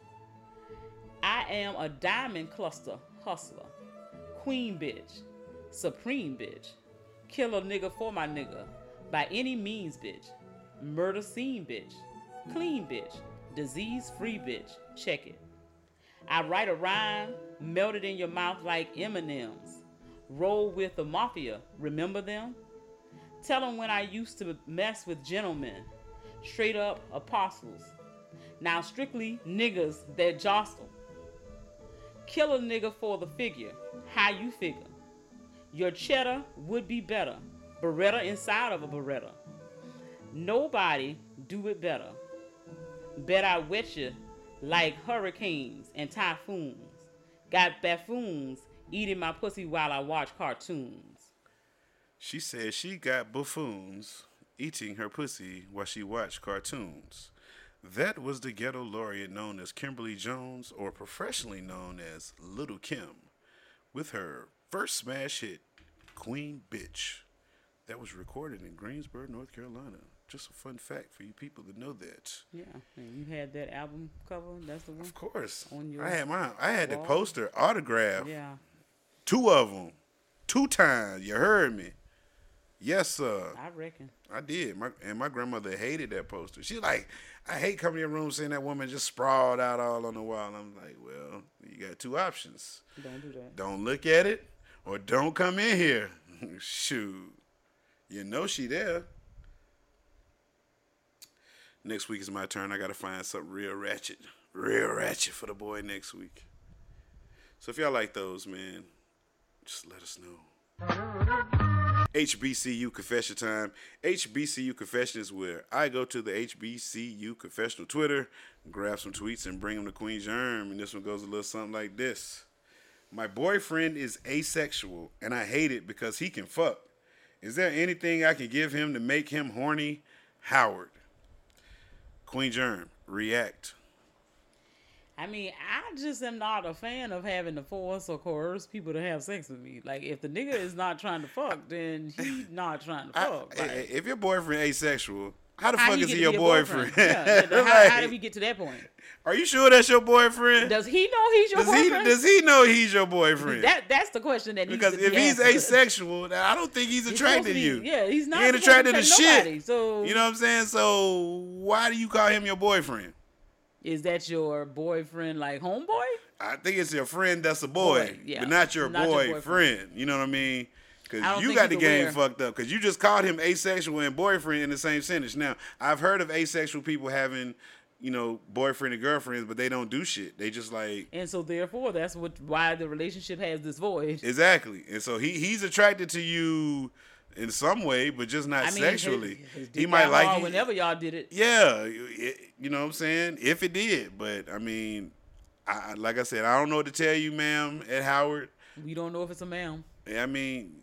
I am a diamond cluster hustler. Queen bitch. Supreme bitch. Kill a nigga for my nigga. By any means bitch. Murder scene bitch. Clean bitch. Disease free bitch. Check it. I write a rhyme, melt it in your mouth like M&M's. Roll with the mafia, remember them? Tell them when I used to mess with gentlemen. Straight up apostles. Now strictly niggas that jostle. Kill a nigga for the figure. How you figure? Your cheddar would be better. Beretta inside of a Beretta. Nobody do it better. Bet I wet you like hurricanes and typhoons. Got buffoons eating my pussy while I watch cartoons. She said she got buffoons eating her pussy while she watched cartoons. That was the ghetto laureate known as Kimberly Jones, or professionally known as Little Kim, with her first smash hit, Queen Bitch. That was recorded in Greensboro, North Carolina. Just a fun fact for you people to know that. Yeah, and you had that album cover. That's the one. Of course, on your I had mine. I had the wall. poster autographed. Yeah, 2 of them, 2 times. You heard me. Yes, sir. I reckon. I did. My grandmother hated that poster. She's like, I hate coming in your room seeing that woman just sprawled out all on the wall. I'm like, well, you got 2 options. Don't do that. Don't look at it, or don't come in here. Shoot, you know she there. Next week is my turn. I got to find something real ratchet for the boy next week. So if y'all like those, man, just let us know. HBCU Confession time. HBCU Confession is where I go to the HBCU Confessional Twitter, grab some tweets, and bring them to Queen Germ. And this one goes a little something like this. My boyfriend is asexual, and I hate it because he can fuck. Is there anything I can give him to make him horny? Howard. Queen Germ, react. I mean, I just am not a fan of having to force or coerce people to have sex with me. Like, if the nigga is not trying to fuck, then he's not trying to fuck. Like, If your boyfriend asexual, how the how fuck he is get he to your be a boyfriend? Yeah, Like, how did we get to that point? Are you sure that's your boyfriend? Does he know he's your boyfriend? Does he know he's your boyfriend? That's the question that needs Because to be if he's answered. asexual, I don't think he's attracted to you. Yeah, he's not. He ain't supposed attracted to nobody, shit. So you know what I'm saying? So why do you call him your boyfriend? Is that your boyfriend, like homeboy? I think it's your friend that's a boy, yeah. but not your Not your boyfriend. You know what I mean? I Because don't you think got the he's game aware. fucked up. Because you just called him asexual and boyfriend in the same sentence. Now, I've heard of asexual people having, boyfriend and girlfriends, but they don't do shit. They just like... And so therefore, that's why the relationship has this void. Exactly. And so he's attracted to you in some way, but just not sexually. His He dick might got like hard you. whenever y'all did it. Yeah, you know what I'm saying? If it did. But, I mean, like I said, I don't know what to tell you, ma'am, at Howard. We don't know if it's a ma'am. I mean,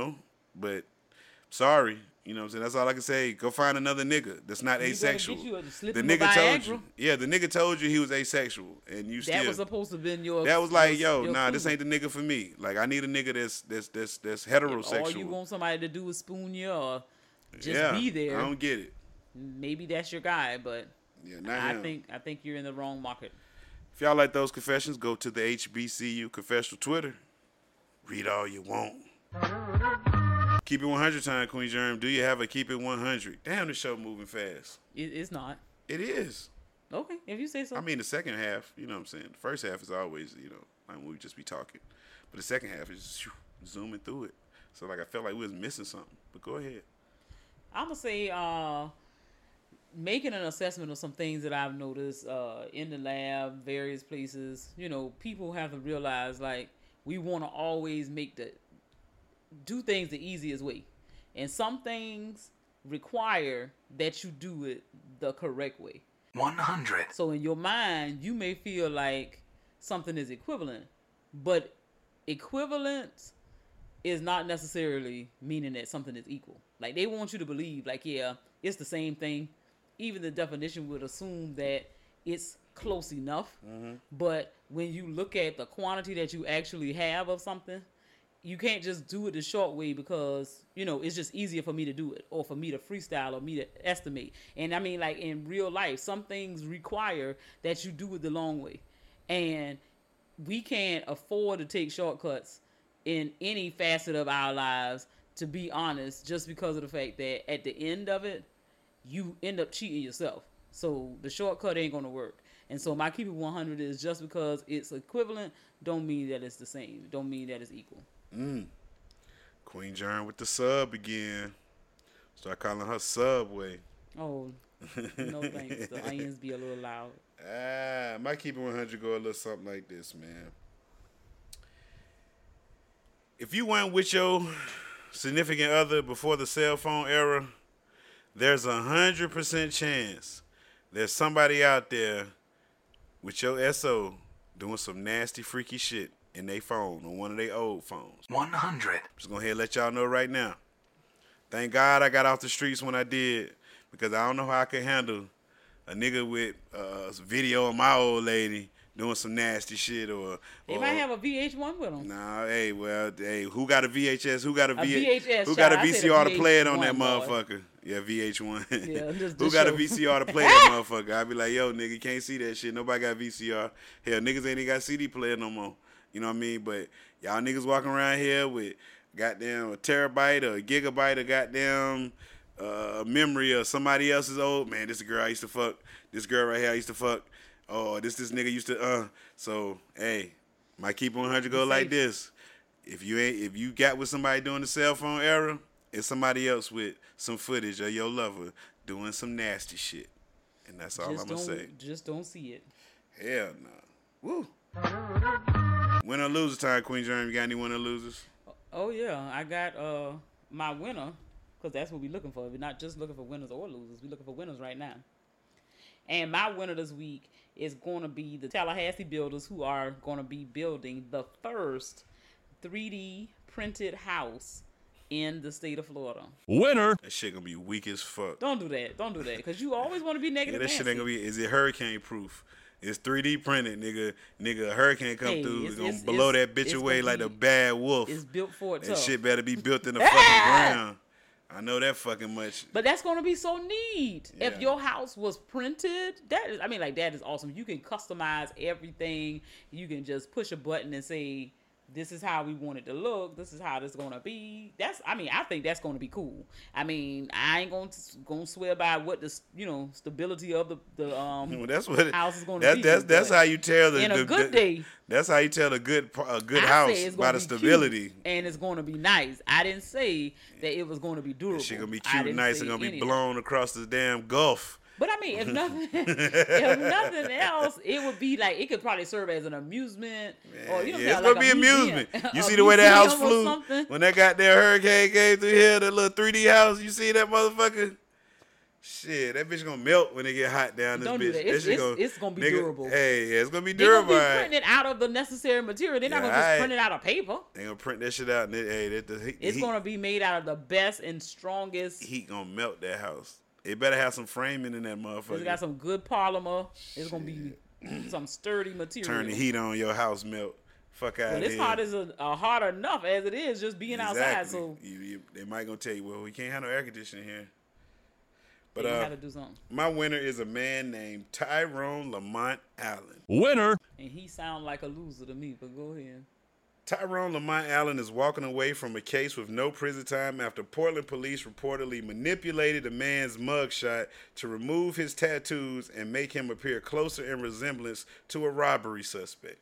but sorry. You know what I'm saying? That's all I can say. Go find another nigga that's not You better asexual. get you a slip The him a nigga told Viagra. you. Yeah, the nigga told you he was asexual. And you That still... was supposed to have been your... That was like, your this clue. ain't the nigga for me. Like, I need a nigga that's If heterosexual. all you want somebody to do is spoon you or just Yeah, be there. I don't get it. Maybe that's your guy, but Yeah, not I him. think you're in the wrong market. If y'all like those confessions, go to the HBCU Confessional Twitter. Read all you want. Keep it 100 time, Queen Germ. Do you have a keep it 100? Damn, the show moving fast. It's not. It is. Okay, if you say so. I mean, the second half, you know what I'm saying? The first half is always, like we just be talking. But the second half is just zooming through it. So, like, I felt like we was missing something. But go ahead. I'm going to say making an assessment of some things that I've noticed in the lab, various places. People have to realize, like, we want to always do things the easiest way. And some things require that you do it the correct way. 100. So in your mind, you may feel like something is equivalent, but equivalence is not necessarily meaning that something is equal. Like, they want you to believe, like, yeah, it's the same thing. Even the definition would assume that it's close enough. But when you look at the quantity that you actually have of something, you can't just do it the short way because, you know, it's just easier for me to do it or for me to freestyle or me to estimate. And I mean, like, in real life, some things require that you do it the long way. And we can't afford to take shortcuts in any facet of our lives, to be honest, just because of the fact that at the end of it, you end up cheating yourself. So the shortcut ain't going to work. And so my Keep It 100 is just because it's equivalent, don't mean that it's the same. Don't mean that it's equal. Queen Jern with the sub again. Start calling her Subway. Oh, no thanks. The onions be a little loud. My Keep It 100 go a little something like this, man. If you went with your significant other before the cell phone era, there's 100% chance there's somebody out there with your SO doing some nasty, freaky shit in their phone, on one of their old phones. 100. Just gonna let y'all know right now. Thank God I got off the streets when I did, because I don't know how I could handle a nigga with video of my old lady doing some nasty shit, or they might have a VH1 with them. Nah, who got a VHS? Who got a VHS? Who got a child. VCR to play it on that boy. motherfucker? Yeah, VH1. Yeah, who got a VCR to play that motherfucker? I be like, yo, nigga, you can't see that shit. Nobody got VCR. Hell, niggas ain't even got CD player no more. You know what I mean? But y'all niggas walking around here with goddamn a terabyte or a gigabyte of goddamn memory of somebody else's old. Man, this is a girl I used to fuck. This girl right here I used to fuck. Oh, this nigga used to So, hey, my Keep It 100 go like this. If you got with somebody during the cell phone era, it's somebody else with some footage of your lover doing some nasty shit. And that's all I'm gonna say. Just don't see it. Hell no. Woo. Winner or loser time, Queen Jern. You got any winner or losers? Oh yeah, I got my winner, because that's what we're looking for. We're not just looking for winners or losers. We're looking for winners right now. And my winner this week is going to be the Tallahassee builders, who are going to be building the first 3D printed house in the state of Florida. Winner. That shit gonna be weak as fuck. Don't do that. Don't do that, because you always want to be negative. Yeah, that shit ain't gonna be. Is it hurricane proof? It's 3D printed, nigga. A hurricane come through, it's gonna blow that bitch away like a bad wolf. It's built for it. That shit better be built in the fucking ground. I know that fucking much. But that's gonna be so neat. Yeah. If your house was printed, that is awesome. You can customize everything. You can just push a button and say, this is how we want it to look. This is how this is gonna be. I think that's gonna be cool. I mean, I ain't gonna swear by what the stability of the well, that's what house is gonna be. That's how you tell a good day. That's how you tell a good house by the stability. And it's gonna be nice. I didn't say that it was gonna be durable. That shit gonna be cute and nice. It's gonna be blown across the damn Gulf. But I mean, if nothing else, it would be like, it could probably serve as an amusement, or it's gonna be amusement. You see the way that house flew when that goddamn hurricane came through here, that little 3D house. You see that motherfucker? Shit, that bitch gonna melt when it get hot down this Don't bitch. Do that. It's gonna be durable. Hey, it's gonna be durable. They're gonna be printing it out of the necessary material. They're not gonna just print it out of paper. They gonna print that shit out. And it's gonna be made out of the best and strongest. Heat gonna melt that house. It better have some framing in that motherfucker. It's got some good polymer. It's gonna be some sturdy material. Turn the heat on, your house melt. Fuck out of here. This hot is hard enough as it is, just being outside. So they might gonna tell you, well, we can't have no air conditioning here. But you have to do something. My winner is a man named Tyrone Lamont Allen. Winner. And he sound like a loser to me, but go ahead. Tyrone Lamont Allen is walking away from a case with no prison time after Portland police reportedly manipulated a man's mugshot to remove his tattoos and make him appear closer in resemblance to a robbery suspect.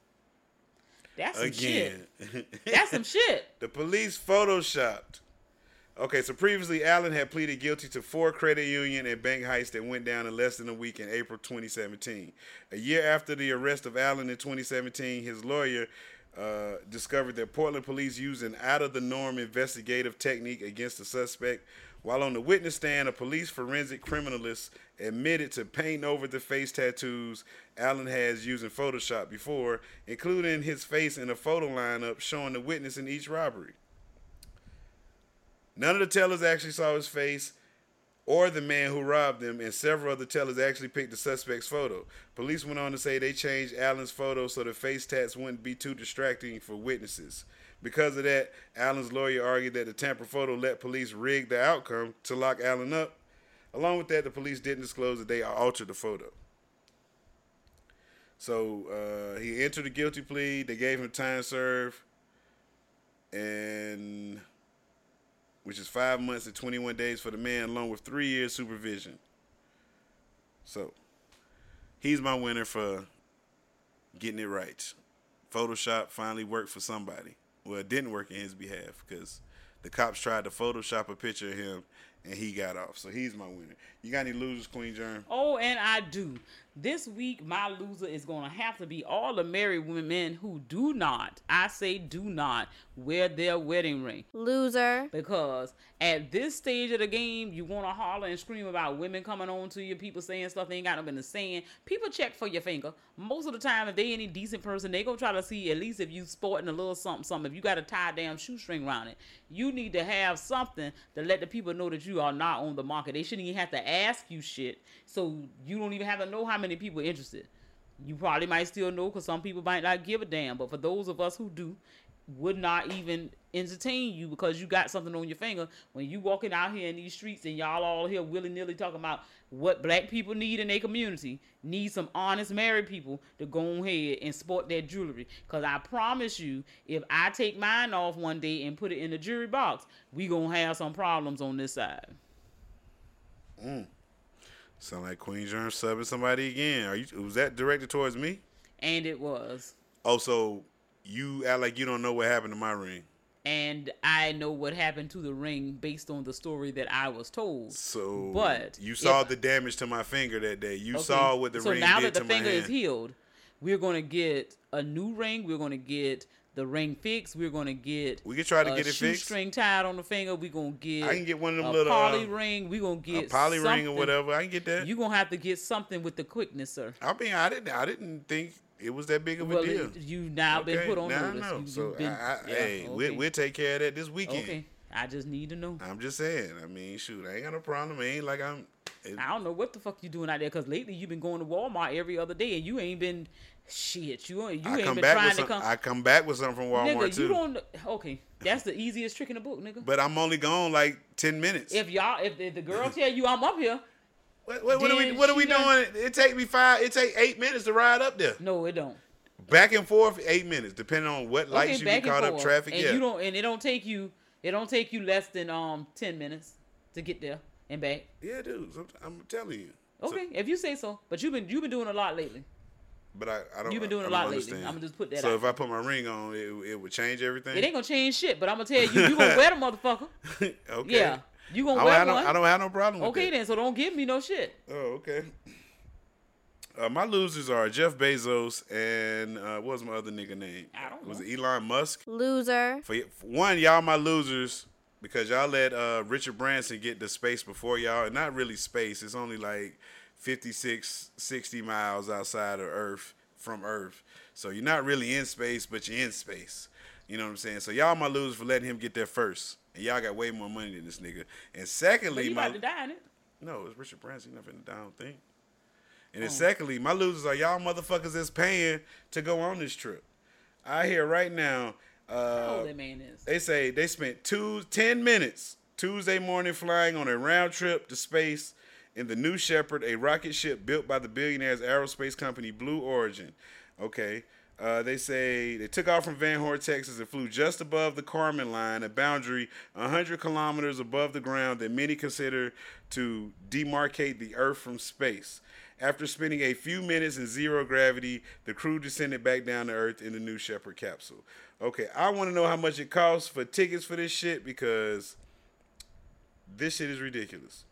That's some shit. That's some shit. The police photoshopped. Okay, so previously Allen had pleaded guilty to 4 credit union and bank heists that went down in less than a week in April 2017. A year after the arrest of Allen in 2017, his lawyer discovered that Portland police used an out-of-the-norm investigative technique against the suspect. While on the witness stand, a police forensic criminalist admitted to painting over the face tattoos Allen has used in Photoshop before, including his face in a photo lineup showing the witness in each robbery. None of the tellers actually saw his face or the man who robbed them, and several other tellers actually picked the suspect's photo. Police went on to say they changed Allen's photo so the face tats wouldn't be too distracting for witnesses. Because of that, Allen's lawyer argued that the tamper photo let police rig the outcome to lock Allen up. Along with that, the police didn't disclose that they altered the photo. So he entered a guilty plea. They gave him time served, and which is 5 months and 21 days for the man, along with 3 years supervision. So he's my winner for getting it right. Photoshop finally worked for somebody. Well, it didn't work in his behalf because the cops tried to Photoshop a picture of him and he got off. So he's my winner. You got any losers, Queen Germ? Oh, and I do. This week, my loser is going to have to be all the married women who do not, I say do not, wear their wedding ring. Loser. Because at this stage of the game, you want to holler and scream about women coming on to you, people saying stuff they ain't got no business saying. People check for your finger. Most of the time, if they any decent person, they go try to see at least if you sporting a little something. If you got to tie a damn shoestring around it, you need to have something to let the people know that you are not on the market. They shouldn't even have to ask you shit, so you don't even have to know how many people are interested. You probably might still know because some people might not give a damn, but for those of us who do, would not even entertain you because you got something on your finger when you walking out here in these streets and y'all all here willy-nilly talking about what black people need in their community. Need some honest married people to go ahead and sport their jewelry, because I promise you, if I take mine off one day and put it in the jewelry box, we gonna have some problems on this side. Sound like Queen Germ subbing somebody again. Was that directed towards me? And it was. Oh, so you act like you don't know what happened to my ring. And I know what happened to the ring based on the story that I was told. So, but you saw the damage to my finger that day. You saw what the ring did to my hand. So now that the finger is healed, we're going to get a new ring. We're going to get the ring fixed. We're going to get we can try to get it fixed. Shoestring tied on the finger. We're going to get I can get one of them little poly ring. We're going to get a poly something. ring or whatever. I can get that. You're going to have to get something with the quickness, sir. I mean, I didn't think it was that big of a deal. You've now been put on now notice. I know. Okay. We'll take care of that this weekend. Okay. I just need to know. I'm just saying. I mean, shoot, I ain't got no problem. It ain't like I don't know what the fuck you doing out there, because lately you've been going to Walmart every other day and you ain't been shit. You ain't been trying to come. I come back with something from Walmart nigga, too. You don't. Okay, that's the easiest trick in the book, nigga. But I'm only gone like 10 minutes. If the girl tell you I'm up here. What are we doing? It take 8 minutes to ride up there. No, it don't. Back and forth, 8 minutes, depending on what lights you get caught up traffic. And you don't, and it don't take you less than 10 minutes to get there and back. Yeah, dude. I'm telling you. Okay, if you say so. But you've been doing a lot lately. But I don't. You've been doing a lot lately. I'm gonna just put that. So if I put my ring on, it would change everything. It ain't gonna change shit. But I'm gonna tell you gonna wear the motherfucker. Okay. Yeah, you gonna wear one. I don't have no problem with okay that. Then, so don't give me no shit. Oh, okay. My losers are Jeff Bezos and what was my other nigga name? I don't know. Was it Elon Musk? Loser. For one, y'all my losers because y'all let Richard Branson get to space before y'all. And not really space. It's only like 56, 60 miles outside of Earth, from Earth. So you're not really in space, but you're in space. You know what I'm saying? So y'all my losers for letting him get there first. And y'all got way more money than this nigga. And secondly, but he about to die in it. No, it's Richard Branson. He's not finna die, I don't think. And then secondly, my losers are y'all motherfuckers that's paying to go on this trip. I hear right now, how old that man is. They say they spent 10 minutes Tuesday morning flying on a round trip to space in the New Shepard, a rocket ship built by the billionaire's aerospace company Blue Origin. Okay. They say they took off from Van Horn, Texas, and flew just above the Kármán line, a boundary 100 kilometers above the ground that many consider to demarcate the Earth from space. After spending a few minutes in zero gravity, the crew descended back down to Earth in the New Shepard capsule. Okay, I want to know how much it costs for tickets for this shit because this shit is ridiculous.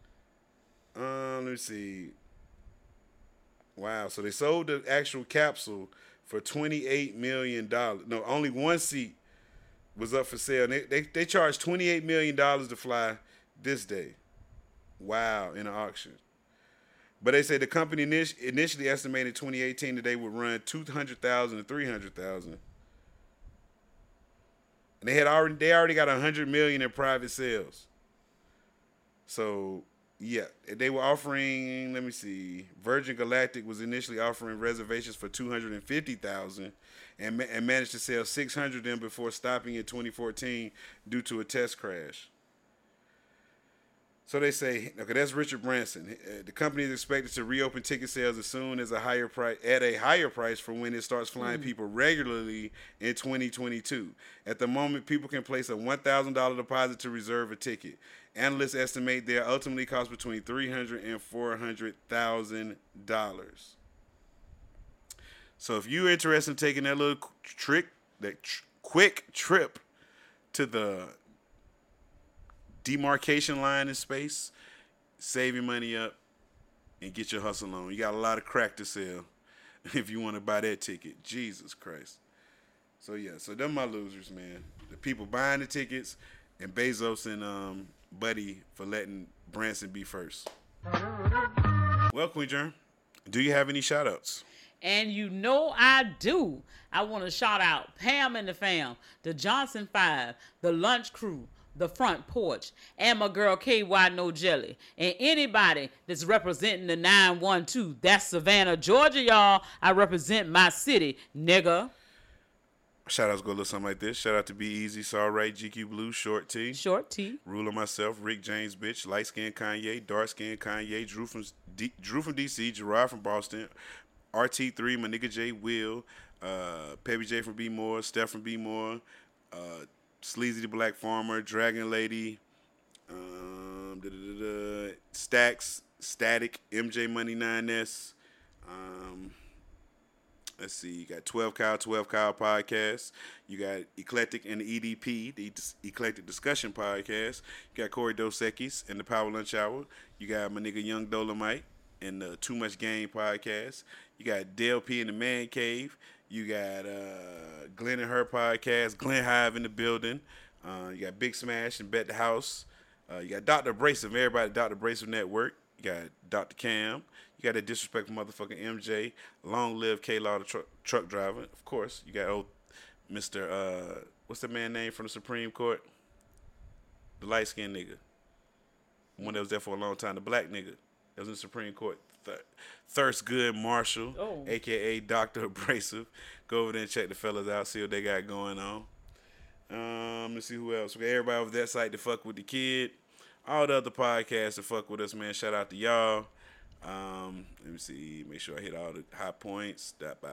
Let me see. Wow, so they sold the actual capsule for $28 million. No, only one seat was up for sale. They charged $28 million to fly this day. Wow, in an auction. But they say the company initially estimated 2018 that they would run 200,000 to 300,000. And they already got 100 million in private sales. So yeah, they were offering. Let me see. Virgin Galactic was initially offering reservations for 250,000, and managed to sell 600 of them before stopping in 2014 due to a test crash. So they say, okay, that's Richard Branson. The company is expected to reopen ticket sales as soon as at a higher price for when it starts flying people regularly in 2022. At the moment, people can place a $1,000 deposit to reserve a ticket. Analysts estimate they'll ultimately cost between $300,000 and $400,000. So if you're interested in taking that little quick trip to the demarcation line in space, save your money up and get your hustle on. You got a lot of crack to sell if you want to buy that ticket. Jesus Christ. So yeah, so them my losers, man. The people buying the tickets and Bezos and Buddy for letting Branson be first. Well, Queen Germ, do you have any shout outs? And you know I do. I want to shout out Pam and the fam, the Johnson 5, the Lunch Crew, the Front Porch, and my girl KY No Jelly, and anybody that's representing the 912. That's Savannah, Georgia, y'all. I represent my city, nigga. Shout outs go a little something like this. Shout out to Be Easy, Saw Right, GQ Blue, Short T, Ruler myself, Rick James Bitch, Light Skin Kanye, Dark Skin Kanye, Drew from DC, Gerard from Boston, RT3, my nigga J Will, Pebby J from B More, Steph from B More, Sleazy the Black Farmer, Dragon Lady, Stacks, Static, MJ Money 9S. Let's see, you got 12 Kyle Podcast. You got Eclectic and the EDP, the Eclectic Discussion Podcast. You got Corey Dos Equis and the Power Lunch Hour. You got my nigga Young Dolomite and the Too Much Game Podcast. You got Dale P and the Man Cave. You got Glenn and Her Podcast, Glenn Hive in the building. You got Big Smash and Bet the House. You got Dr. Abrasive, everybody, Dr. Abrasive Network. You got Dr. Cam. You got that disrespectful motherfucking MJ. Long live K-Law, the truck driver. Of course, you got old Mr. What's the man name from the Supreme Court? The light-skinned nigga. One that was there for a long time. The black nigga that was in the Supreme Court. Thirst Good Marshall, a.k.a. Dr. Abrasive. Go over there and check the fellas out, see what they got going on. Let's see who else. We got everybody over that site to fuck with the kid. All the other podcasts to fuck with us, man. Shout out to y'all. Let me see. Make sure I hit all the high points.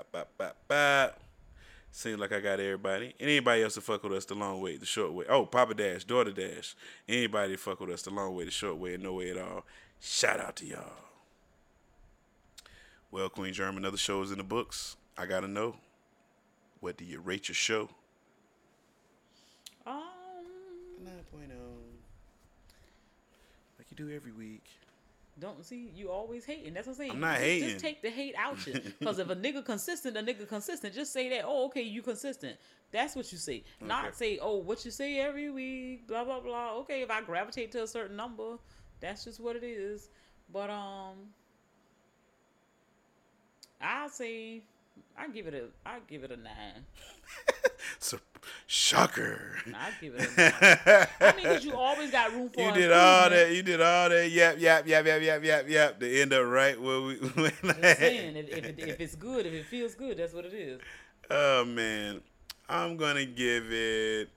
Seems like I got everybody. And anybody else to fuck with us the long way, the short way. Oh, Papa Dash, Daughter Dash. Anybody to fuck with us the long way, the short way, and no way at all. Shout out to y'all. Well, Queen Germ, another show is in the books. I gotta know, what do you rate your show? 9.0. Like you do every week. Don't see, you always hating. That's what I'm saying. I'm not hating. Just take the hate out you. Because if a nigga consistent, just say that, oh, okay, you consistent. That's what you say. Okay. Not say, oh, what you say every week, blah, blah, blah. Okay, if I gravitate to a certain number, that's just what it is. But, I'll say I give it a 9. So, shocker. I give it a 9. I mean, because you always got room for You did all that. Yep. To end up right where we. Just saying, if it's good, if it feels good, that's what it is. Oh man, I'm gonna give it.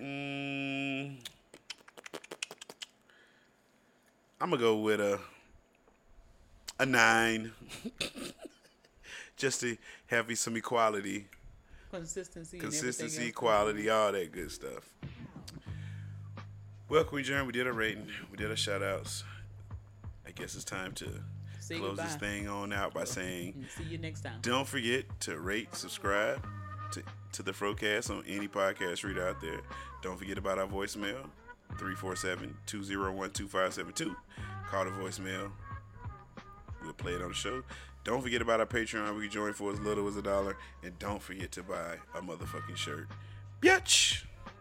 I'm gonna go with a 9. Just to have some equality. Consistency, quality, all that good stuff. Well, Queen Germ, we did a rating. We did our shout outs. I guess it's time to close this thing on out by saying, see you next time. Don't forget to rate, subscribe to the Frocast on any podcast reader out there. Don't forget about our voicemail, 347-201-2572. Call the voicemail. We'll play it on the show. Don't forget about our Patreon. We can join for as little as $1. And don't forget to buy a motherfucking shirt. Bitch!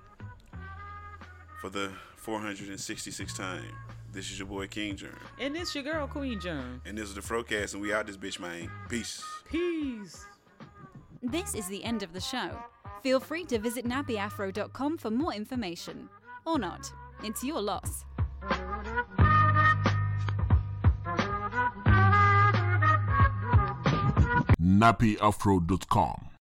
For the 466th time, this is your boy King Germ. And this your girl Queen Germ. And this is the Frocast, and we out this bitch, man. Peace. Peace. This is the end of the show. Feel free to visit nappyafro.com for more information. Or not. It's your loss. nappyafro.com